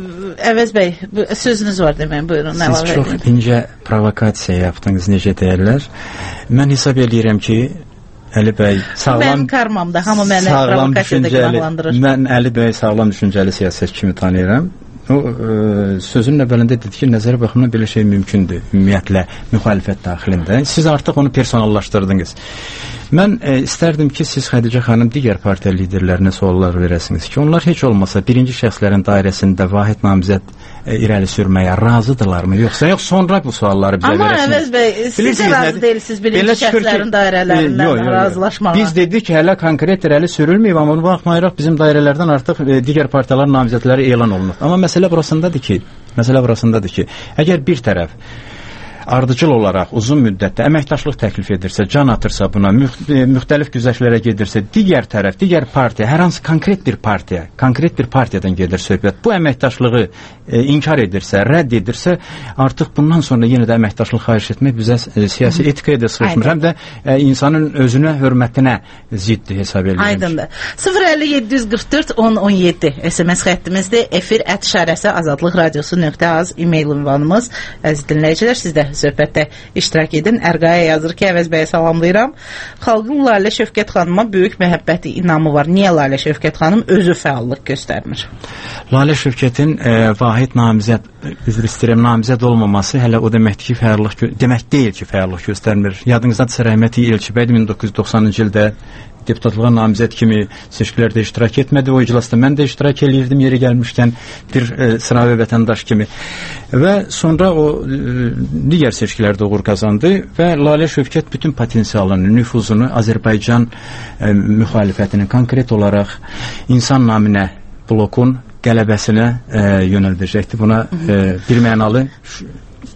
Əvəz bəy, sözünüz var deməyin, buyurun. Siz çox incə provokasiya yapdınız, necə deyərlər. Mən hesab edirəm ki, Əli bəy sağlam... Mənim karmamda, hamı mənə provokasiyada günahlandırır. Mən Əli bəy sağlam düşüncəli siyasət kimi tanıyıram. O, e, sözün əvvəlində dedi ki, nəzərə baxımdan belə şey mümkündür, ümumiyyətlə müxalifət daxilində. Siz artıq onu personallaşdırdınız. Mən e, istərdim ki, siz Xədicə xanım digər partiya liderlərinə suallar verəsiniz ki, onlar heç olmasa birinci şəxslərin dairəsində vahid namizəd e, irəli sürməyə razıdırlarmı, yoxsa yox sonra bu sualları bizə Amma verəsiniz. Amma Əvəz bəy, siz də razı deyilsiniz birinci şəxslərin dairələrindən e, yo, yo, yo. razılaşmağa. Biz dedik ki, hələ konkret irəli sürülməyib, amma bunu baxmayaraq bizim dairələrdən artıq e, digər partiyaların namizədləri elan olunur. Amma məsələ burasındadır ki, məsələ burasındadır ki, əgər bir tərəf ardıcıl olaraq uzun müddətdə əməkdaşlıq təklif edirsə, can atırsa buna, müx müxtəlif güzəştlərə gedirsə, digər tərəf, digər partiya, hər hansı konkret bir partiya, konkret bir partiyadan gedir söhbət, bu əməkdaşlığı e, inkar edirsə, rədd edirsə, artıq bundan sonra yenə də əməkdaşlıq xahiş etmək bizə e, siyasi etikaya da sığışmır, həm də e, insanın özünə, hörmətinə ziddir hesab edirəm. Aydındır. sıfır əlli yeddi yüz qırx dörd on on yeddi S M S xəttimizdir. Efir ət işarəsi azadlıq radiosu nöqtə az e-mail ünvanımız. Əziz dinləyicilər, siz də söhbətdə iştirak edin. Ərqaya yazır ki, Əvəz bəyə salamlayıram. Xalqın Lalə Şövkət xanıma böyük məhəbbəti, inamı var. Niyə Lalə Şövkət xanım özü fəallıq göstərmir? Lalə Şövkətin e, vahid namizəd, üzr istəyirəm, namizəd olmaması hələ o deməkdir ki, fəallıq, demək deyil ki, fəallıq göstərmir. Yadınızdadırsa rəhməti Elçibəy min doqquz yüz doxsanıncı ildə deputatlığa namizəd kimi seçkilərdə iştirak etmədi. O iclasda mən də iştirak edirdim yeri gəlmişkən bir e, sınavi vətəndaş kimi. Və sonra o e, digər seçkilərdə uğur qazandı və Lalə Şövkət bütün potensialını, nüfuzunu Azərbaycan e, müxalifətinin konkret olaraq insan naminə blokun qələbəsinə e, yönəldəcəkdir. Buna e, bir mənalı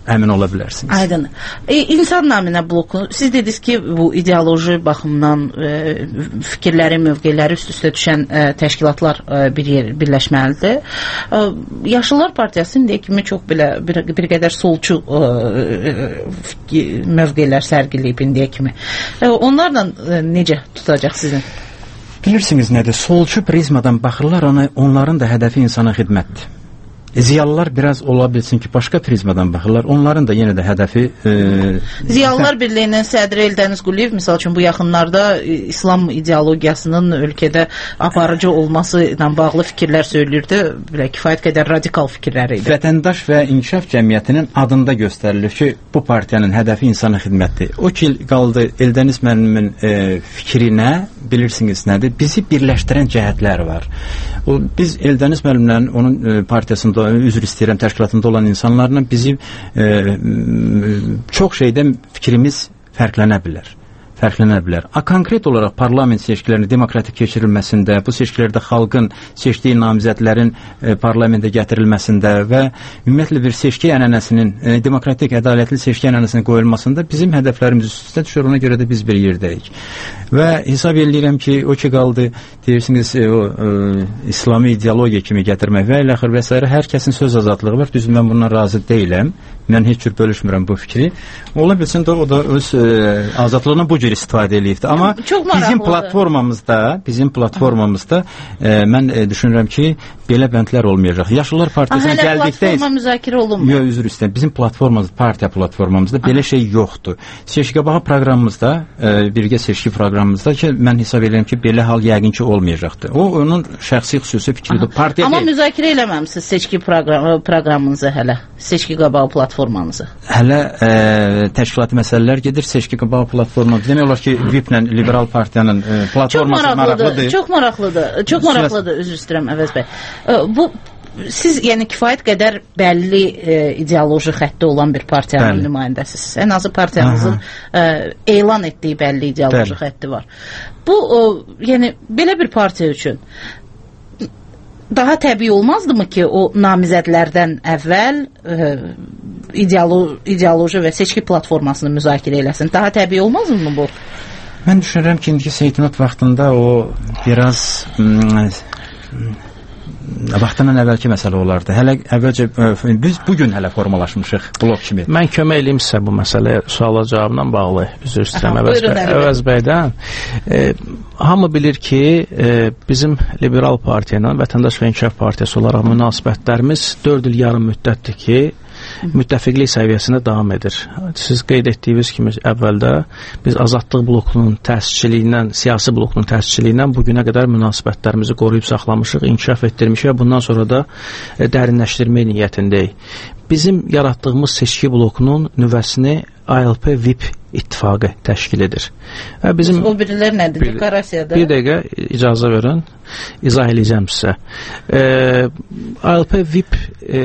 əmin ola bilərsiniz. Aydın. E, insan naminə bloku, siz dediniz ki, bu ideoloji baxımdan e, fikirləri, mövqeləri üst-üstə düşən e, təşkilatlar e, bir yer birləşməlidir. E, Yaşlılar Partiyası indiyə kimi çox belə bir, bir qədər solçu e, e, mövqelər sərgiləyib indiyə kimi. E, onlarla e, necə tutacaq sizin? Bilirsiniz nədir? Solçu prizmadan baxırlar, ona, onların da hədəfi insana xidmətdir. Ziyalılar biraz ola bilsin ki, başqa prizmadan baxırlar. Onların da yenə də hədəfi... E, Ziyalılar Birliyinin sədri Eldəniz Quliyev, misal üçün, bu yaxınlarda e, İslam ideologiyasının ölkədə aparıcı olması ilə bağlı fikirlər söylürdü. Belə kifayət qədər radikal fikirləri idi. Vətəndaş və İnkişaf Cəmiyyətinin adında göstərilir ki, bu partiyanın hədəfi insana xidmətdir. O ki, qaldı Eldəniz müəllimin e, fikrinə, bilirsiniz nədir? Bizi birləşdirən cəhətlər var. O, biz Eldəniz müəllimlərin onun e, partiyasında üzr istəyirəm, təşkilatında olan insanlarla bizim e, çox şeydə fikrimiz fərqlənə bilər. Fərqlənə bilər. A, konkret olaraq parlament seçkilərinin demokratik keçirilməsində, bu seçkilərdə xalqın seçdiyi namizədlərin e, parlamentə gətirilməsində və ümumiyyətlə bir seçki ənənəsinin, e, demokratik, ədalətli seçki ənənəsinin qoyulmasında bizim hədəflərimiz üstə düşür, ona görə də biz bir yerdəyik. Və hesab edirəm ki, o ki qaldı, deyirsiniz, e, o e, İslami ideologiya kimi gətirmək və ilə axır və s. Hər kəsin söz azadlığı var. Düzü, mən bundan razı deyiləm. Mən heç cür bölüşmürəm bu fikri. Ola bilsin də o da öz e, azadlığına bu cür istifadə edibdir. Amma bizim platformamızda, bizim platformamızda e, mən e, düşünürəm ki, belə bəndlər olmayacaq. Yaşlılar Partiyasına gəldikdə... Hələ gəldikdə... platforma müzakirə olunmur. Yox, üzr istəyirəm. Bizim platformamız, partiya platformamızda belə şey yoxdur. Seçki-qabağı proqramımızda, e, birgə seçki proqramımızda ki, mən hesab edirəm ki, belə hal yəqin ki, olmayacaqdır. O, onun şəxsi xüsusi fikridir. Partiya Amma deyil. müzakirə eləməmsiniz seçki proqram, proqramınızı hələ, seçki-qabağı platformanızı. Hələ e, təşkilati məsələlər gedir, seçki-qabağı platformamız. Demək olar ki, V I P-lə Liberal Partiyanın e, platforması çox maraqlıdır. Çox maraqlıdır, çox maraqlıdır, üzr istəyirəm Əvəz bəy. E, bu siz yəni kifayət qədər bəlli e, ideoloji xətti olan bir partiyanın bəli. Nümayəndəsisiniz. Ən azı partiyanızın e, elan etdiyi bəlli ideoloji bəli. Xətti var. Bu o, yəni belə bir partiya üçün daha təbii olmazdımı ki, o namizədlərdən əvvəl e, ideolo ideoloji və seçki platformasını müzakirə eləsin? Daha təbii olmazmı bu? Mən düşünürəm ki, indiki Seytinat vaxtında o biraz mm, vaxtından əvvəlki məsələ olardı. Hələ əvvəlcə biz bugün hələ formalaşmışıq blok kimi. Mən kömək eləyim sizə bu məsələ suala cavabla bağlı. Üzr istəyirəm Əvəz, bəy, Əvəz bəydən. E, hamı bilir ki, e, bizim Liberal Partiya ilə Vətəndaş və İnkişaf Partiyası olaraq münasibətlərimiz dörd il yarım müddətdir ki, müttəfiqlik səviyyəsində davam edir. Siz qeyd etdiyiniz kimi əvvəldə biz Azadlıq blokunun təsisçiliyindən, siyasi blokunun təsisçiliyindən bugünə qədər münasibətlərimizi qoruyub saxlamışıq, inkişaf etdirmişik və bundan sonra da e, dərinləşdirmək niyyətindəyik. Bizim yaratdığımız seçki blokunun nüvəsini A L P V I P ittifaqı təşkil edir. Və bizim o birilər nədir? Bir, Dekorasiyada. Bir dəqiqə icazə verin, izah edəcəm sizə. E, A L P V I P e,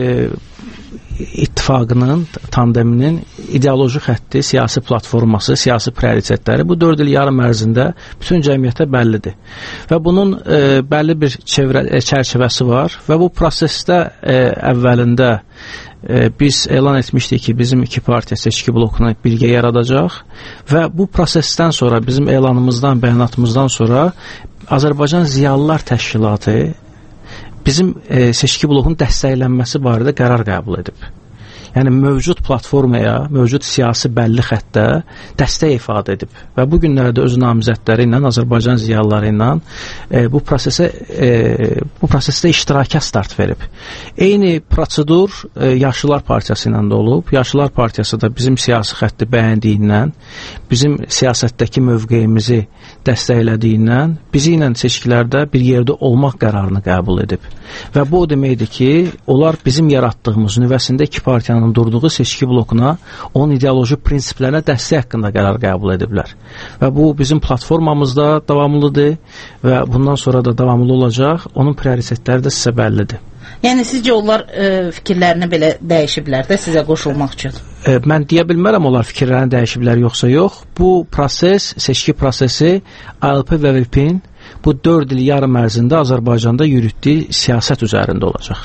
ittifaqının, tandeminin ideoloji xətti, siyasi platforması, siyasi prioritetləri bu dörd il yarım ərzində bütün cəmiyyətə bəllidir. Və bunun e, bəlli bir çevrə, e, çərçivəsi var və bu prosesdə e, əvvəlində e, biz elan etmişdik ki, bizim iki partiya seçki blokunu birgə yaradacaq və bu prosesdən sonra, bizim elanımızdan, bəyanatımızdan sonra Azərbaycan Ziyalılar Təşkilatı bizim e, seçki blokunun dəstəklənməsi barədə qərar qəbul edib. Yəni mövcud platformaya, mövcud siyasi bəlli xəttə dəstək ifadə edib və bu günlərdə öz namizədləri ilə, Azərbaycan ziyalıları ilə e, bu prosesə e, bu prosesdə iştiraka start verib. Eyni prosedur e, Yaşlılar Partiyası ilə də olub. Yaşlılar Partiyası da bizim siyasi xətti bəyəndiyindən, bizim siyasətdəki mövqeyimizi dəstəklədiyindən bizi ilə seçkilərdə bir yerdə olmaq qərarını qəbul edib. Və bu o deməkdir ki, onlar bizim yaratdığımız nüvəsində iki partiyanın durduğu seçki blokuna, onun ideoloji prinsiplərinə dəstək haqqında qərar qəbul ediblər. Və bu bizim platformamızda davamlıdır və bundan sonra da davamlı olacaq. Onun prioritetləri də sizə bəllidir. Yəni sizcə onlar e, fikirlərini belə dəyişiblər də sizə qoşulmaq üçün? E, mən deyə bilmərəm onlar fikirlərini dəyişiblər yoxsa yox. Bu proses, seçki prosesi A L P və V I P-in bu dörd il yarım ərzində Azərbaycanda yürütdüyü siyasət üzərində olacaq.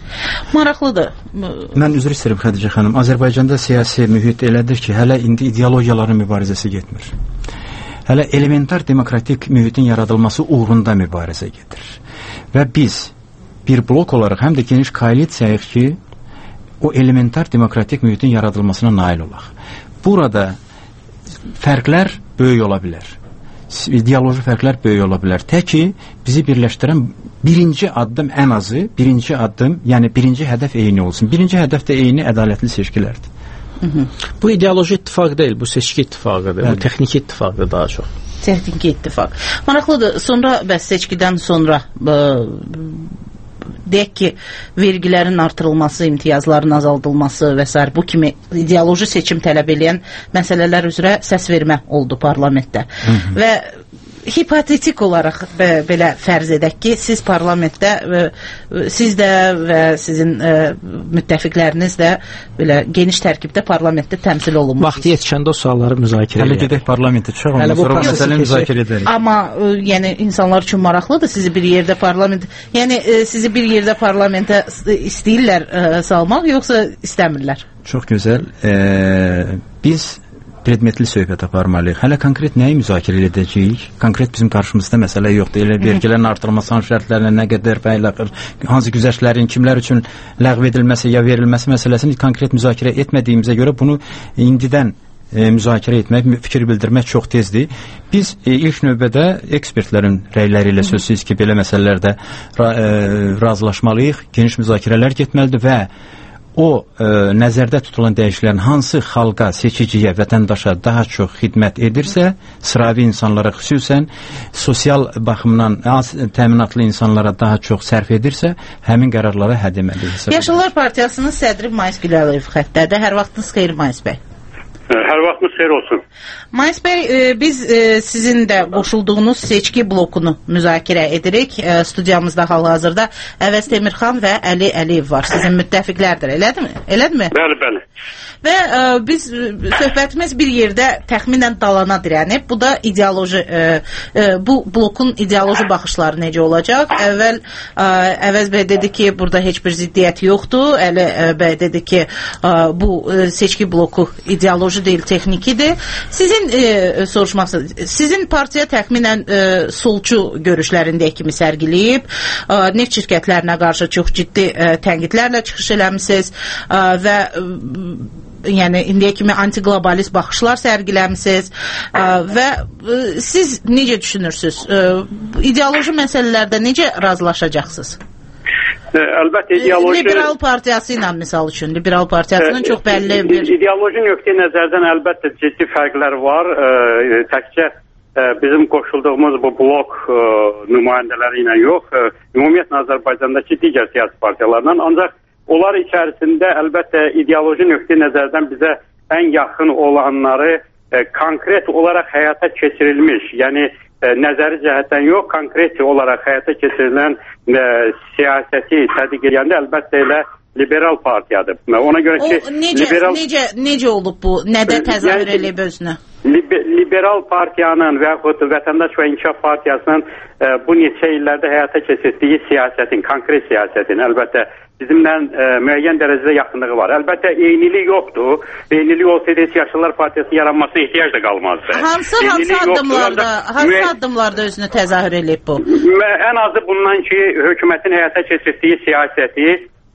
Maraqlıdır. Mən üzr istəyirəm Xədicə xanım. Azərbaycanda siyasi mühit elədir ki, hələ indi ideologiyaların mübarizəsi getmir. Hələ elementar demokratik mühitin yaradılması uğrunda mübarizə gedir. Və biz bir blok olaraq həm də geniş koalisiyayıq ki, o elementar demokratik mühitin yaradılmasına nail olaq. Burada fərqlər böyük ola bilər. İdeoloji fərqlər böyük ola bilər. Tək ki, bizi birləşdirən birinci addım ən azı, birinci addım, yəni birinci hədəf eyni olsun. Birinci hədəf də eyni ədalətli seçkilərdir. Hı -hı. Bu ideoloji ittifaq deyil, bu seçki ittifaqıdır. Bəli. Bu texniki ittifaqdır daha çox. Texniki ittifaq. Maraqlıdır. Sonra bəs seçkidən sonra ə, deyək ki, vergilərin artırılması, imtiyazların azaldılması və s. bu kimi ideoloji seçim tələb edən məsələlər üzrə səs vermə oldu parlamentdə. Hı -hı. Və hipotetik olaraq be, belə fərz edək ki, siz parlamentdə və, siz də və sizin ə, müttəfiqləriniz də belə geniş tərkibdə parlamentdə təmsil olunmuş. Vaxtı yetişəndə o sualları müzakirə edək. Hələ gedək parlamentə çıxaq, ondan sonra məsələni müzakirə edərik. Amma ə, yəni insanlar üçün maraqlıdır sizi bir yerdə parlament, yəni ə, sizi bir yerdə parlamentə istəyirlər ə, salmaq, yoxsa istəmirlər? Çox gözəl. Ee, biz predmetli söhbət aparmalıyıq. Hələ konkret nəyi müzakirə edəcəyik? Konkret bizim qarşımızda məsələ yoxdur. Elə vergilərin artırılması, hansı şərtlərlə nə qədər paylaşır, hansı güzəştlərin kimlər üçün ləğv edilməsi ya verilməsi məsələsini konkret müzakirə etmədiyimizə görə bunu indidən e, müzakirə etmək, fikir bildirmək çox tezdir. Biz e, ilk növbədə ekspertlərin rəyləri ilə sözsüz ki, belə məsələlərdə ra, e, razılaşmalıyıq, geniş müzakirələr getməlidir və o e, nəzərdə tutulan dəyişikliklərin hansı xalqa, seçiciyə, vətəndaşa daha çox xidmət edirsə, sıravi insanlara xüsusən sosial baxımdan az təminatlı insanlara daha çox sərf edirsə, həmin qərarlara hədəməlidir. Yaşlılar Partiyasının sədri Mais Güləliyev xəttədə. Hər vaxtınız xeyir Mais bəy. Hər vaxtınız xeyir olsun. Mais bəy, e, biz e, sizin də qoşulduğunuz seçki blokunu müzakirə edirik. E, studiyamızda hal-hazırda Əvəz Temirxan və Əli Əliyev var. Sizin müttəfiqlərdir, elədirmi? Elədirmi? Bəli, bəli. Və ə, biz söhbətimiz bir yerdə təxminən dalana dirənib. Bu da ideoloji ə, ə, bu blokun ideoloji baxışları necə olacaq? Əvvəl ə, Əvəz bəy dedi ki, burada heç bir ziddiyyət yoxdur. Əli bəy dedi ki, ə, bu ə, seçki bloku ideoloji deyil, texnikidir. Sizin ə, soruşmaq sizin partiya təxminən ə, solçu görüşlərində kimi sərgiləyib. Ə, neft şirkətlərinə qarşı çox ciddi ə, tənqidlərlə çıxış eləmisiniz ə, və ə, yəni indiyə kimi antiqlobalist baxışlar sərgiləmisiniz ə, və ə, siz necə düşünürsünüz? Ə, ideoloji məsələlərdə necə razılaşacaqsınız? Ə, əlbəttə ideoloji... Liberal partiyası ilə misal üçün, liberal partiyasının ə, çox bəlli bir... İdeoloji nöqteyi nəzərdən əlbəttə ciddi fərqlər var. Ə, təkcə ə, bizim qoşulduğumuz bu blok ə, nümayəndələri ilə yox, ə, ümumiyyətlə Azərbaycandakı digər siyasi partiyalarla, ancaq onlar içərisində əlbəttə ideoloji nöqteyi nəzərdən bizə ən yaxın olanları e, konkret olaraq həyata keçirilmiş, yəni e, nəzəri cəhətdən yox, konkret olaraq həyata keçirilən e, siyasəti tədqiq edəndə əlbəttə elə liberal partiyadır. Ona görə ki, o, necə, liberal... necə, necə olub bu? Nədə təzahür yəni, eləyib özünə? Liber, liberal partiyanın və yaxud Vətəndaş və İnkişaf Partiyasının e, bu neçə illərdə həyata keçirdiyi siyasətin, konkret siyasətin əlbəttə bizimlə e, müəyyən dərəcədə yaxınlığı var. Əlbəttə eynilik yoxdur. Eynilik olsaydı heç Yaşlılar Partiyası yaranmasına ehtiyac da qalmazdı. Hansı, hansı addımlarda, hansı müə... addımlarda özünü təzahür edib bu? Ən azı bundan ki, hökumətin həyata keçirdiyi siyasəti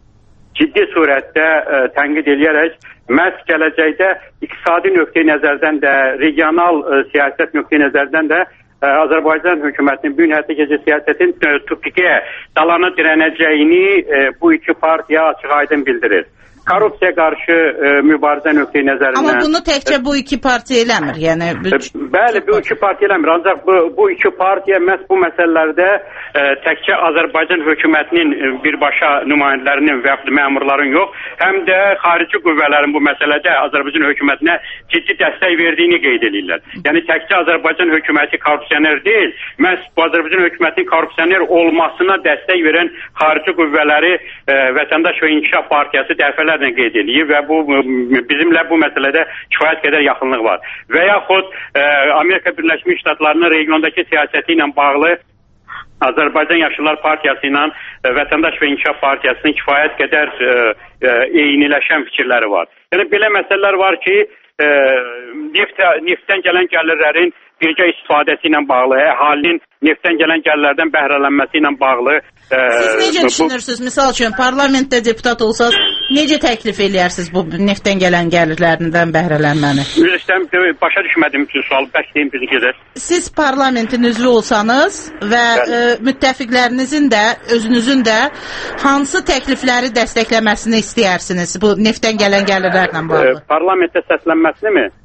ciddi surətdə ə, tənqid edərək məhz gələcəkdə iqtisadi nöqteyi nəzərdən də, regional ə, siyasət nöqteyi nəzərdən də ə, Azərbaycan hökumətinin bu gün həyata keçirdiyi siyasətin ə, tupikə, dalana dirənəcəyini ə, bu iki partiya açıq-aydın bildirir. Korrupsiya qarşı e, mübarizə nöqteyi nəzərindən... Amma bunu təkcə bu iki partiya eləmir, yəni... Üç... Bəli, bu iki partiya eləmir, ancaq bu, bu iki partiya məhz bu məsələlərdə e, təkcə Azərbaycan hökumətinin e, birbaşa nümayəndələrinin və yaxud məmurların yox, həm də xarici qüvvələrin bu məsələdə Azərbaycan hökumətinə ciddi dəstək verdiyini qeyd edirlər. Yəni təkcə Azərbaycan hökuməti korrupsioner deyil, məhz bu Azərbaycan hökumətinin korrupsioner olmasına dəstək verən xarici qüvvələri e, Vətəndaş və İnkişaf Partiyası dəfələr qeyd edir və bu bizimlə bu məsələdə kifayət qədər yaxınlıq var. Və yaxud e, Amerika Birləşmiş Ştatlarının regiondakı siyasəti ilə bağlı Azərbaycan Yaşlılar Partiyası ilə Vətəndaş və İnkişaf Partiyasının kifayət qədər e, e, eyniləşən fikirləri var. Yəni belə məsələlər var ki, e, neft, neftdən gələn gəlirlərin birgə istifadəsi ilə bağlı, əhalinin neftdən gələn gəlirlərdən bəhrələnməsi ilə bağlı. E, Siz necə bu, düşünürsünüz? Misal üçün, parlamentdə deputat olsanız, necə təklif eləyərsiniz bu neftdən gələn gəlirlərindən bəhrələnməni? Üzristəm, başa düşmədim ki, sual bəkləyin bizi gedir. Siz parlamentin üzvü olsanız və e, müttəfiqlərinizin də, özünüzün də hansı təklifləri dəstəkləməsini istəyirsiniz bu neftdən gələn gəlirlərlə bağlı? E, parlamentdə səslənməsini mi?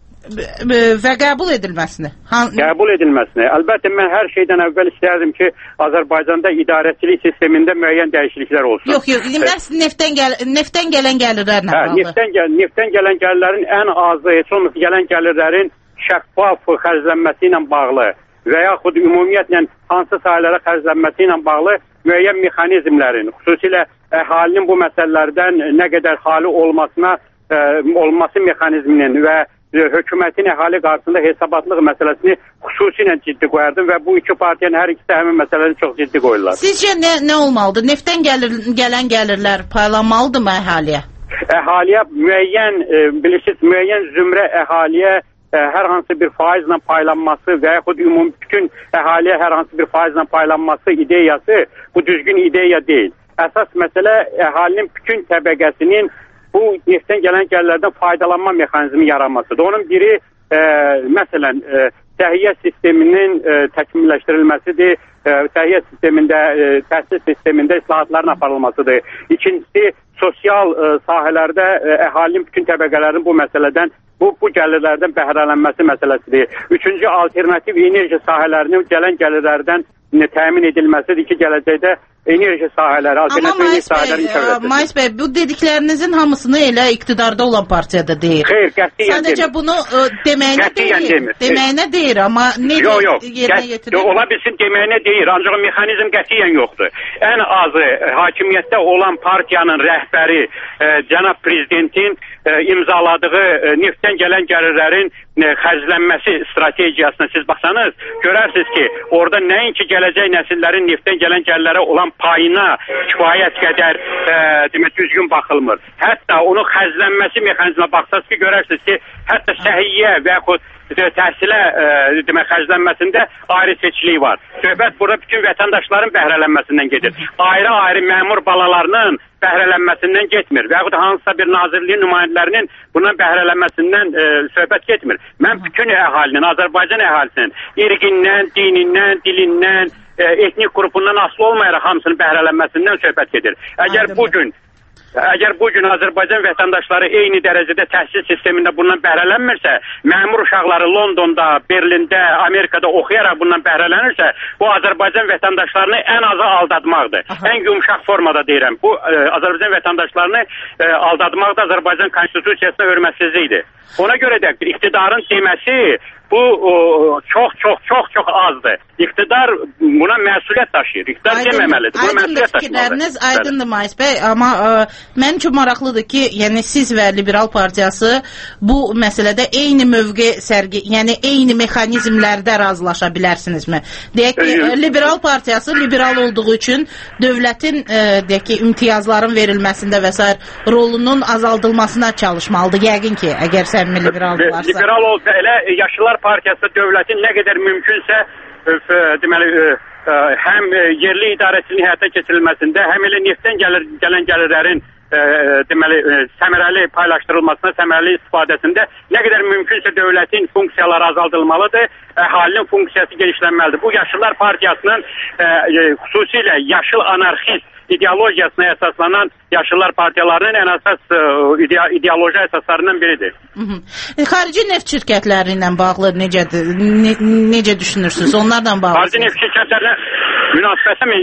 Və qəbul edilməsini. Han... Qəbul edilməsini. Əlbəttə, mən hər şeydən əvvəl istərdim ki, Azərbaycanda idarəçilik sistemində müəyyən dəyişikliklər olsun. Yox, yox, məhz neftdən, gəl neftdən gələn gəlirlərlə hə, bağlı. Neftdən, gəl neftdən gələn gəlirlərin ən azı, heç olmasa gələn gəlirlərin şəffaf xərclənməsi ilə bağlı və yaxud ümumiyyətlə hansı sahələrə xərclənməsi ilə bağlı müəyyən mexanizmlərin, xüsusilə əhalinin bu məsələlərdən nə qədər xali olmasına, ə, olması mexanizminin və hökumətin əhali qarşısında hesabatlıq məsələsini xüsusilə ciddi qoyardım və bu iki partiyanın hər ikisi həmin məsələləri çox ciddi qoyurlar. Sizcə nə, nə olmalıdır? Neftdən gəlir, gələn gəlirlər paylanmalıdırmı əhaliyə? Əhaliyə müəyyən, e, bilirsiniz, müəyyən zümrə əhaliyə e, hər hansı bir faizlə paylanması və yaxud ümumi bütün əhaliyə hər hansı bir faizlə paylanması ideyası bu düzgün ideya deyil. Əsas məsələ əhalinin bütün təbəqəsinin bu neftdən gələn gəlirlərdən faydalanma mexanizmi yaranmasıdır. Onun biri, e, məsələn, e, səhiyyə sisteminin e, təkmilləşdirilməsidir, e, səhiyyə sistemində, e, təhsil sistemində islahatların aparılmasıdır. İkincisi, sosial e, sahələrdə e, əhalinin bütün təbəqələrinin bu məsələdən, bu, bu gəlirlərdən bəhrələnməsi məsələsidir. Üçüncü, alternativ enerji sahələrinin gələn gəlirlərdən təmin edilməsidir ki, gələcəkdə enerji sahələri, alternativ enerji sahələri inkişaf Mais bəy, bu dediklərinizin hamısını elə iqtidarda olan partiyada deyir. Xeyr, qətiyyən Sadəcə demir. bunu ə, deməyinə qətiyyən deyir. Demir. Deməyinə deyir, amma necə yox, yox, yerinə getirir? Ola bilsin deməyinə deyir, ancaq mexanizm qətiyyən yoxdur. Ən azı hakimiyyətdə olan partiyanın rəhbəri e, cənab prezidentin e, imzaladığı e, neftdən gələn gəlirlərin e, xərclənməsi strategiyasına siz baxsanız, görərsiniz ki, orada nəinki gələcək nəsillərin neftdən gələn gəlirlərə olan payına kifayət qədər e, demək, düzgün baxılmır. Hətta onun xərclənməsi mexanizminə baxsınız ki, görərsiniz ki, hətta səhiyyə və yaxud təhsilə e, demək, xərclənməsində ayrı seçilik var. Söhbət burada bütün vətəndaşların bəhrələnməsindən gedir. Ayrı-ayrı məmur balalarının bəhrələnməsindən getmir və yaxud hansısa bir nazirliyin nümayəndələrinin bundan bəhrələnməsindən e, söhbət getmir. Mən bütün əhalinin, Azərbaycan əhalisinin irqindən, dinindən, dilindən, e, etnik qrupundan asılı olmayaraq hamısının bəhrələnməsindən söhbət gedir. Əgər bugün Əgər bugün Azərbaycan vətəndaşları eyni dərəcədə təhsil sistemində bundan bəhrələnmirsə, məmur uşaqları Londonda, Berlində, Amerikada oxuyaraq bundan bəhrələnirsə, bu Azərbaycan vətəndaşlarını ən azı aldatmaqdır. Aha. Ən yumşaq formada deyirəm. Bu e, Azərbaycan vətəndaşlarını e, aldatmaq da Azərbaycan konstitusiyasına hörmətsizlikdir. Ona görə də iqtidarın deməsi bu o, çox çox çox çox azdır. İqtidar buna məsuliyyət daşıyır. İqtidar Aydın, deməməlidir. Bu məsuliyyət fikirləriniz aydındır Mais bəy, amma ə, mənim üçün maraqlıdır ki, yəni siz və Liberal Partiyası bu məsələdə eyni mövqe sərgi, yəni eyni mexanizmlərdə razılaşa bilərsinizmi? Deyək ki, Liberal Partiyası liberal olduğu üçün dövlətin ə, deyək ki, imtiyazların verilməsində və s. rolunun azaldılmasına çalışmalıdır. Yəqin ki, əgər səmimi liberaldılarsa. Liberal olsa elə Yaşlılar Partiyası dövlətin nə qədər mümkünsə ə, deməli ə, ə, həm yerli idarəçiliyin həyata keçirilməsində, həm elə neftdən gəlir, gələn gəlirlərin ə, deməli ə, səmərəli paylaşdırılmasına, səmərəli istifadəsində nə qədər mümkünsə dövlətin funksiyaları azaldılmalıdır, əhalinin funksiyası genişlənməlidir. Bu Yaşlılar Partiyasının ə, xüsusilə yaşıl anarxist ideologiyasına əsaslanan Yaşlılar partiyalarının ən əsas ide ideoloji əsaslarından biridir. Hı -hı. Xarici neft şirkətləri ilə bağlı necədir? Ne necə düşünürsünüz? Onlardan bağlı. Xarici neft şirkətlərinə münasibəti mi?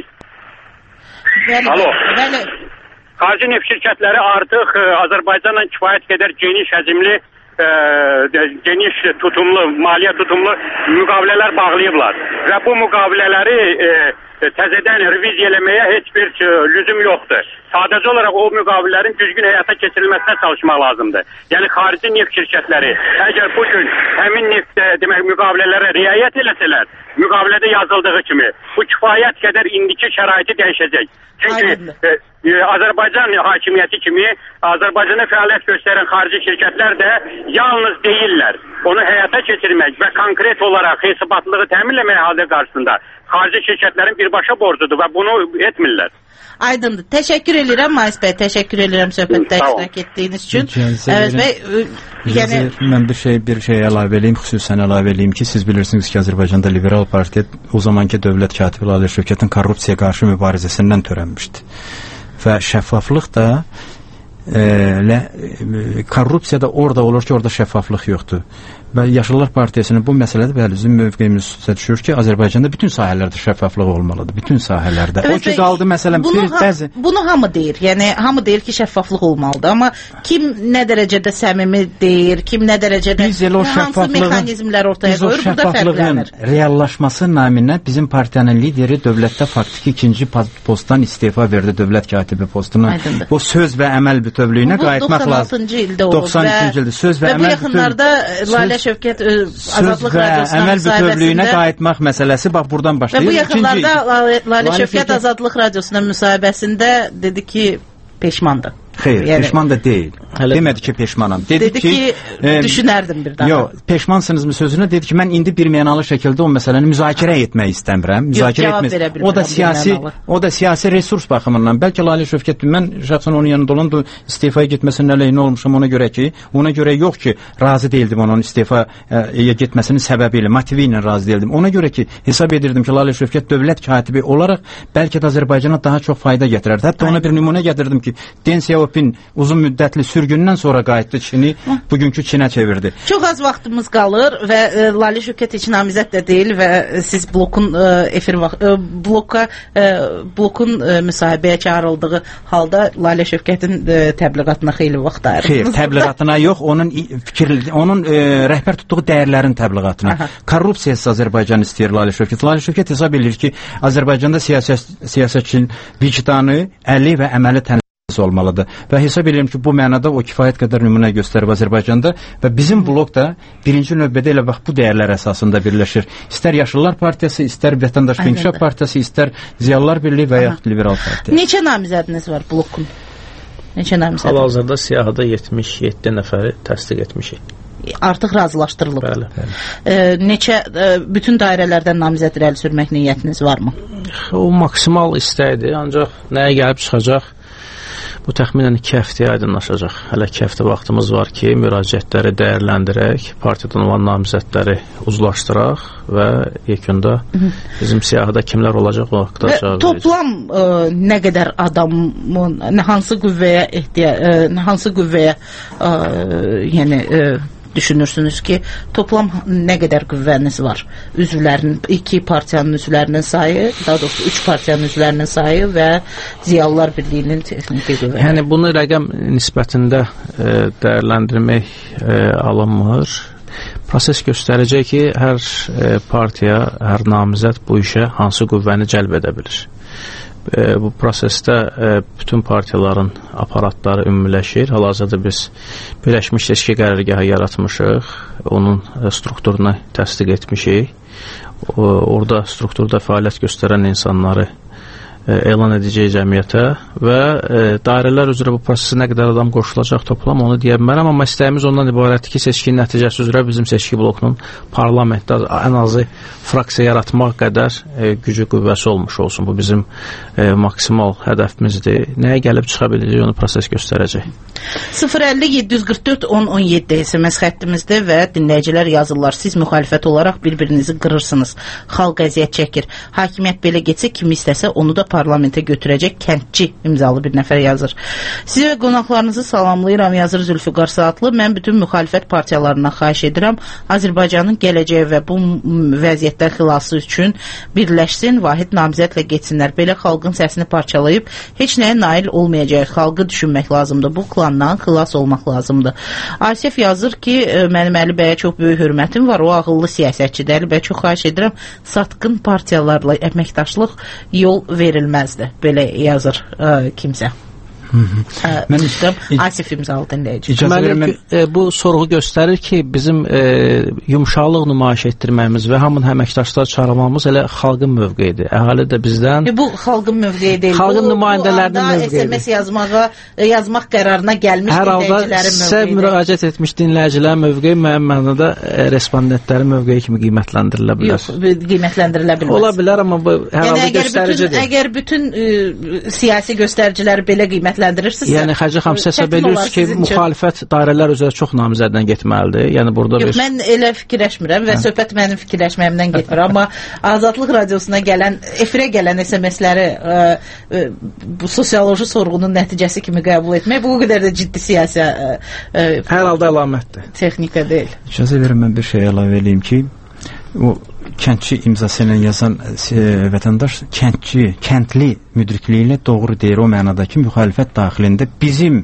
Bəli. Alo. Bəli. Xarici neft şirkətləri artıq ə, Azərbaycanla kifayət qədər geniş həcmli ə, geniş tutumlu, maliyyə tutumlu müqavilələr bağlayıblar və bu müqavilələri ə, təzədən reviziya eləməyə heç bir lüzum yoxdur. Sadəcə olaraq o müqavilələrin düzgün həyata keçirilməsinə çalışmaq lazımdır. Yəni xarici neft şirkətləri əgər bu gün həmin neft demək müqavilələrə riayət eləsələr, müqavilədə yazıldığı kimi bu kifayət qədər indiki şəraiti dəyişəcək. Çünki e, e, Azərbaycan hakimiyyəti kimi Azərbaycanda fəaliyyət göstərən xarici şirkətlər də yalnız deyirlər. Onu həyata keçirmək və konkret olaraq hesabatlığı təmin etmək halında qarşısında xarici şirkətlərin birbaşa borcudur və bunu etmirlər. Aydındır. Təşəkkür edirəm Mayıs bəy, təşəkkür edirəm söhbətdə iştirak etdiyiniz üçün. Evet bəy, yəni mən bir şey bir şey əlavə eləyim, xüsusən əlavə eləyim ki, siz bilirsiniz ki, Azərbaycanda liberal partiya o zamanki dövlət katibi Lalə Şövkətin korrupsiyaya qarşı mübarizəsindən törənmişdi. Və şəffaflıq da e, le, e, korrupsiya da orada olur ki, orada şəffaflıq yoxdur. Və Yaşıllar Partiyasının bu məsələdə bəli bizim mövqeyimiz üstə düşür ki, Azərbaycanda bütün sahələrdə şəffaflıq olmalıdır, bütün sahələrdə. Evet, o ki qaldı məsələn bunu, bir bəzi bunu hamı deyir. Yəni hamı deyir ki, şəffaflıq olmalıdır, amma kim nə dərəcədə səmimi deyir, kim nə dərəcədə biz elə o hansı mexanizmlər ortaya qoyur, burada fərqlənir. Reallaşması naminə bizim partiyanın lideri dövlətdə faktiki ikinci postdan istefa verdi, dövlət katibi postuna. Aydındır. O söz və əməl bütövlüyünə qayıtmaq lazım. doxsan altıncı ildə olub doxsan ikinci ildə söz və, və əməl yaxınlarda Lalə Şövkət Azadlıq Radiosuna bütövlüyünə qayıtmaq məsələsi bax buradan başlayır. Və bu yaxınlarda Lalə Şövkət Azadlıq Radiosuna müsahibəsində dedi ki, peşmandır. Xeyr, yəni, peşman da deyil. Hələ demədi ki, peşmanam. Dedi, dedi ki, ki e, düşünərdim bir daha. Yox, peşmansınızmı sözünə dedi ki, mən indi bir mənalı şəkildə o məsələni müzakirə etmək istəmirəm. Müzakirə etmək. O da siyasi, o da siyasi resurs baxımından. Bəlkə Lalə Şövkət, mən şəxsən onun yanında olan da istifaya getməsinin əleyhinə olmuşam ona görə ki, ona görə yox ki, razı deyildim onun istifaya getməsinin səbəbi ilə, motivi ilə razı deyildim. Ona görə ki, hesab edirdim ki, Lalə Şövkət dövlət katibi olaraq bəlkə də Azərbaycana daha çox fayda gətirərdi. Hətta ona bir nümunə gətirdim ki, Deng Xiaoping uzun müddətli sürgündən sonra qayıtdı Çini, bugünkü Çinə çevirdi. Çox az vaxtımız qalır və e, Lalə Şövkət heç namizəd də deyil və siz blokun e, efir vaxt e, bloka e, blokun e, müsahibəyə çağırıldığı halda Lalə Şövkətin e, təbliğatına xeyli vaxt ayırdınız. Xeyr, təbliğatına yox, onun fikir, onun e, rəhbər tutduğu dəyərlərin təbliğatına. Aha. Korrupsiyasız Azərbaycan istəyir Lalə Şövkət. Lalə Şövkət hesab edir ki, Azərbaycanda siyasət siyasətçinin vicdanı, əli və əməli tənzim olmalıdır. Və hesab edirəm ki, bu mənada o kifayət qədər nümunə göstərib Azərbaycanda və bizim blok da birinci növbədə elə bax bu dəyərlər əsasında birləşir. İstər Yaşıllar Partiyası, istər Vətəndaşlıq İnkişaf Partiyası, istər Ziyalılar Birliyi və yaxud Liberal Partiya. Neçə namizədiniz var blokun? Neçə namizədiniz? Hal-hazırda siyahıda yetmiş yeddi nəfəri təsdiq etmişik. Artıq razılaşdırılıb. Bəli, bəli. E, neçə e, bütün dairələrdən namizəd irəli sürmək niyyətiniz varmı? O maksimal istəkdir, ancaq nəyə gəlib çıxacaq? Bu təxminən iki həftəyə aydınlaşacaq. Hələ iki həftə vaxtımız var ki, müraciətləri dəyərləndirək, partiyadan olan namizədləri uzlaşdıraq və yekunda bizim siyahıda kimlər olacaq o haqqda cavab verəcək. Toplam ə, nə qədər adamın, hansı qüvvəyə ehtiyac, hansı qüvvəyə ə, yəni ə, düşünürsünüz ki, toplam nə qədər qüvvəniz var? Üzvlərin, iki partiyanın üzvlərinin sayı, daha doğrusu üç partiyanın üzvlərinin sayı və Ziyalılar Birliyinin texniki qüvvələri. Yəni bunu rəqəm nisbətində e, dəyərləndirmək e, alınmır. Proses göstərəcək ki, hər e, partiya, hər namizəd bu işə hansı qüvvəni cəlb edə bilir. E, bu prosesdə e, bütün partiyaların aparatları ümumiləşir. Hal-hazırda biz Birləşmiş Seçki Qərargahı yaratmışıq. Onun e, strukturunu təsdiq etmişik. O, orada strukturda fəaliyyət göstərən insanları e, elan edəcək cəmiyyətə və e, dairələr üzrə bu prosesə nə qədər adam qoşulacaq toplam onu deyə bilmərəm, amma istəyimiz ondan ibarətdir ki, seçkinin nəticəsi üzrə bizim seçki blokunun parlamentdə ən azı fraksiya yaratmaq qədər e, gücü qüvvəsi olmuş olsun. Bu bizim e, maksimal hədəfimizdir. Nəyə gəlib çıxa biləcək onu proses göstərəcək. sıfır əlli yeddi yüz qırx dörd on on yeddi S M S xəttimizdə və dinləyicilər yazırlar. Siz müxalifət olaraq bir-birinizi qırırsınız. Xalq əziyyət çəkir. Hakimiyyət belə getsə kim istəsə onu da parlamentə götürəcək kəndçi imzalı bir nəfər yazır. Sizə və qonaqlarınızı salamlayıram, yazır Zülfüqar Saatlı. Mən bütün müxalifət partiyalarına xahiş edirəm, Azərbaycanın gələcəyi və bu vəziyyətdən xilası üçün birləşsin, vahid namizədlə getsinlər. Belə xalqın səsini parçalayıb heç nəyə nail olmayacaq. Xalqı düşünmək lazımdır. Bu klandan xilas olmaq lazımdır. Asif yazır ki, mənim Əli bəyə çox böyük hörmətim var. O ağıllı siyasətçidir. Əli bəyə çox xahiş edirəm, satqın partiyalarla əməkdaşlıq yol verilməzdir. Belə yazır ə, kimsə. Hı -hı. Ə, mən istəyirəm Asif imzalı dinləyici. Deməli, e, bu sorğu göstərir ki, bizim e, yumşaqlıq nümayiş etdirməyimiz və hamının əməkdaşlar çağırmamız elə xalqın mövqeyidir. Əhali də bizdən... E, bu xalqın mövqeyi deyil. Xalqın nümayəndələrinin mövqeyidir. S M S yazmağa, yazmaq qərarına gəlmiş hər dinləyicilərin mövqeyidir. Hər halda sizə müraciət etmiş dinləyicilərin mövqeyi müəyyən mənada e, respondentlərin mövqeyi kimi qiymətləndirilə bilər. Yox, qiymətləndirilə bilməz. Ola bilər, amma bu hər yəni, halda göstəricidir. Əgər bütün e, siyasi göstəriciləri belə qiymət Yəni Xəcə xanım hesab edirsiniz ki, müxalifət dairələr üzrə çox namizəddən getməlidir. Yəni burada Yox, bir... mən elə fikirləşmirəm və hə. söhbət mənim fikirləşməyimdən getmir, amma Azadlıq radiosuna gələn, efirə gələn S M S-ləri ə, ə, bu sosioloji sorğunun nəticəsi kimi qəbul etmək bu qədər də ciddi siyasi ə, ə, hər halda əlamətdir. Texnika deyil. İcazə verin mən bir şey əlavə edeyim ki, o kəndçi imzası ilə yazan e, vətəndaş kəndçi, kəndli müdrikliyi ilə doğru deyir o mənada ki, müxalifət daxilində bizim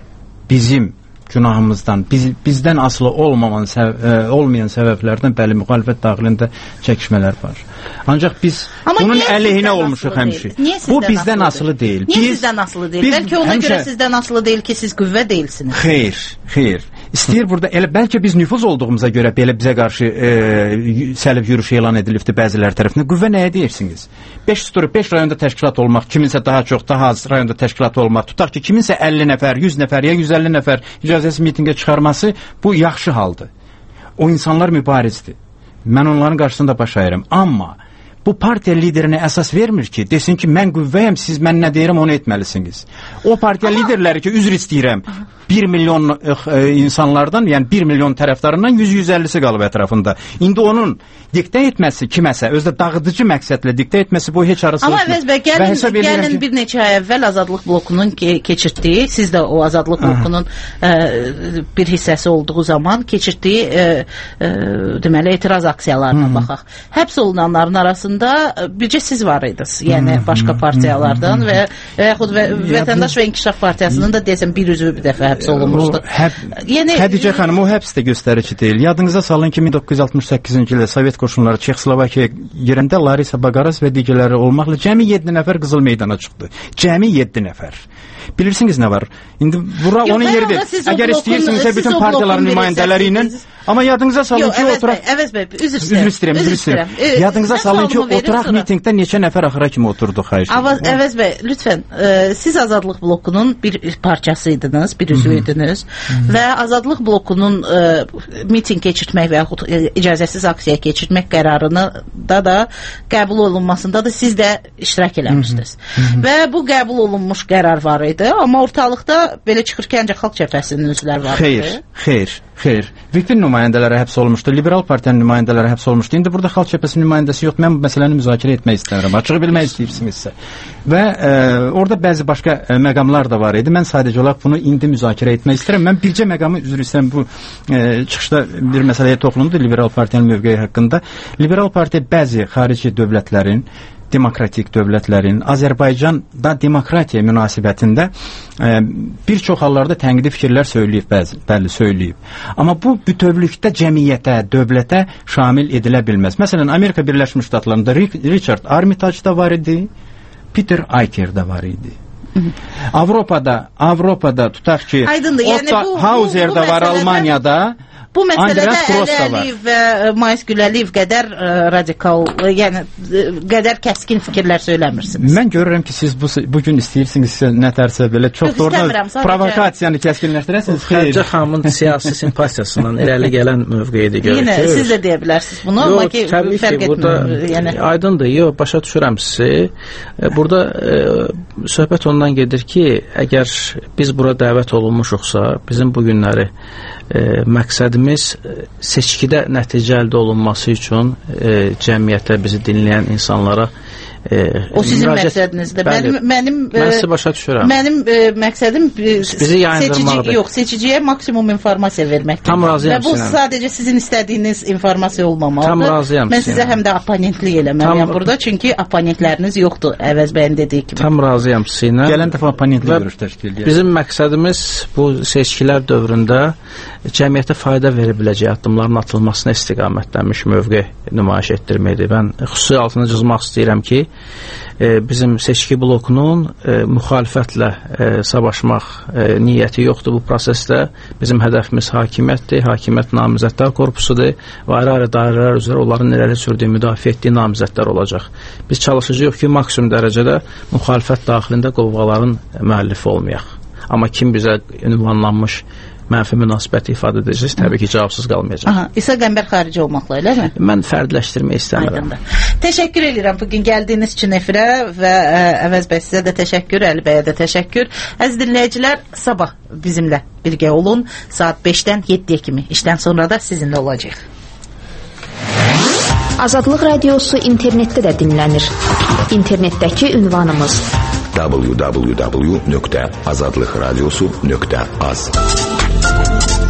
bizim günahımızdan, biz, bizdən asılı olmaman səv e, olmayan səbəblərdən bəli müxalifət daxilində çəkişmələr var. Ancaq biz Amma bunun əleyhinə olmuşuq həmişə. Bu bizdən asılı deyil. Niyə biz, sizdən asılı deyil? Biz, Bəlkə ona həmişə... görə sizdən asılı deyil ki, siz qüvvə deyilsiniz. Xeyr, xeyr. İstəyir burada, elə bəlkə biz nüfuz olduğumuza görə belə bizə qarşı e, səlib yürüyüş elan edilibdir bəziləri tərəfindən. Qüvvə nəyə deyirsiniz? beş tuturuq, beş rayonda təşkilat olmaq, kiminsə daha çox, daha az rayonda təşkilat olmaq, tutaq ki, kiminsə əlli nəfər, yüz nəfər, ya yüz əlli nəfər icazəsiz mitinqə çıxarması, bu yaxşı haldır. O insanlar mübarizdir. Mən onların qarşısında baş əyirəm. Amma bu partiya liderinə əsas vermir ki, desin ki, mən qüvvəyəm, siz mən nə deyirəm, onu etməlisiniz. O partiya Amma... liderləri ki, üzr istəyirəm, bir milyon e, insanlardan, yəni bir milyon tərəfdarından yüz yüz əllisi qalıb ətrafında. İndi onun diktə etməsi kiməsə, özdə dağıdıcı məqsədlə diktə etməsi bu heç arası olmur. Amma Əvəz bəy, gəlin, gəlin ki... bir neçə ay əvvəl Azadlıq blokunun ke keçirtdiyi, siz də o Azadlıq blokunun e, bir hissəsi olduğu zaman keçirdiyi e, e, deməli, etiraz aksiyalarına Hı -hı. baxaq. Həbs olunanların arasında bircə siz var idiniz, yəni Hı -hı. başqa partiyalardan Hı -hı. və, və yaxud və, Vətəndaş və İnkişaf Partiyasının da desəm bir üzvü bir dəfə həbs olunmuşdu. Həb yəni, Xədicə xanım, o həbs də göstərici deyil. Yadınıza salın ki, min doqquz yüz altmış səkkizinci ildə Sovet qoşunları Çexoslovakiyaya girəndə Larisa Bagaraz və digərləri olmaqla cəmi yeddi nəfər Qızıl meydana çıxdı. Cəmi yeddi nəfər. Bilirsiniz nə var? İndi bura Yox, onun yeridir. Əgər istəyirsinizsə bütün partiyaların nümayəndələri ilə amma yadınıza salın Yo, ki, oturaq Əvəz bəy, üzr istəyirəm. Üzr istəyirəm, üzr istəyirəm. Yadınıza salın ki, oturaq mitingdə neçə nəfər axıra kimi oturdu, xahiş edirəm. Əvəz bəy, lütfən, e, siz Azadlıq blokunun bir parçasıydınız, bir üzvüydünüz və Azadlıq blokunun e, miting keçirtmək və yaxud e, icazəsiz aksiya keçirtmək qərarını da da qəbul olunmasında da siz də iştirak eləmişdiniz. Və bu qəbul olunmuş qərar var idi, amma ortalıqda belə çıxır ki, ancaq Xalq Cəbhəsinin üzvləri var idi. Xeyr, xeyr. Xeyr, bütün nümayəndələri həbs olmuşdu, liberal partiyanın nümayəndələri həbs olmuşdu. İndi burada Xalq Cəbhəsinin nümayəndəsi yox, mən bu məsələni müzakirə etmək istəyirəm, açığı bilmək istəyirsinizsə. Və e, orada bəzi başqa e, məqamlar da var idi. Mən sadəcə olaraq bunu indi müzakirə etmək istəyirəm. Mən bircə məqamı üzr istəyirəm, bu e, çıxışda bir məsələyə toxunuldu liberal partiyanın mövqeyi haqqında. Liberal partiya bəzi xarici dövlətlərin, demokratik dövlətlərin Azərbaycanda demokratiya münasibətində e, bir çox hallarda tənqidi fikirlər söyləyib, bəzi, bəli söyləyib. Amma bu bütövlükdə cəmiyyətə, dövlətə şamil edilə bilməz. Məsələn, Amerika Birləşmiş Ştatlarında Richard Armitage da var idi, Peter Eicher da var idi. Avropada, Avropada tutaq ki, Aydındır, yəni Otto bu, Hauser bu, bu da var Almaniyada. Bu məsələdə Əli Əliyev və Mais Güləliyev qədər ə, radikal, yəni ə, qədər kəskin fikirlər söyləmirsiniz. Mən görürəm ki, siz bu, bugün istəyirsiniz nətərsə belə çox doğrudan provokasiyanı kəskinləşdirəsiniz. Xədicə xanımın siyasi simpatiyasından irəli gələn mövqeyidir görür. Yenə siz də deyə bilərsiniz bunu, yo, amma ki, fərq etmir. Yəni. Aydındır, yox, başa düşürəm sizi. Burada ə, söhbət ondan gedir ki, əgər biz bura dəvət olunmuşuqsa, bizim bu günləri ə, məqsədimiz seçkidə nəticə əldə olunması üçün e, cəmiyyətə, bizi dinləyən insanlara E, o sizin müraciət... məqsədinizdir. Bəli, mənim mənim mən sizi başa düşürəm. Mənim e, məqsədim e, bizi yayındırmaqdır. Seçici, yox, seçiciyə maksimum informasiya verməkdir. Tam razıyam. Və bu sinəm. sadəcə sizin istədiyiniz informasiya olmamalıdır. Tam razıyam. Mən sizə həm də oponentlik eləməliyəm tam... burada, çünki oponentləriniz yoxdur, Əvəz bəyin dediyi kimi. Tam razıyam sizinlə. Gələn dəfə oponentlik görüş təşkil edir. Bizim məqsədimiz bu seçkilər dövründə cəmiyyətə fayda verə biləcək addımların atılmasına istiqamətlənmiş mövqe nümayiş etdirməkdir. Mən xüsusi altını cızmaq istəyirəm ki, bizim seçki blokunun e, müxalifətlə e, savaşmaq e, niyyəti yoxdur bu prosesdə. Bizim hədəfimiz hakimiyyətdir, hakimiyyət namizədlər korpusudur və ayrı-ayrı dairələr üzrə onların irəli sürdüyü, müdafiə etdiyi namizədlər olacaq. Biz çalışacağıq ki, maksimum dərəcədə müxalifət daxilində qovğaların müəllifi olmayaq. Amma kim bizə ünvanlanmış mənfi münasibəti ifadə edəcəyiz, təbii ki, cavabsız qalmayacaq. Aha, İsa Qəmbər xarici olmaqla, elə mi? Mən fərdləşdirmək istəmirəm. Təşəkkür edirəm bugün gəldiyiniz üçün efirə və ə, Əvəz bəy sizə də təşəkkür, Əli bəyə də təşəkkür. Əziz dinləyicilər, sabah bizimlə birgə olun. Saat beşdən yeddiyə kimi işdən sonra da sizinlə olacaq. Azadlıq radiosu internetdə də dinlənir. İnternetdəki ünvanımız w w w nöqtə azadlıqradiosu nöqtə az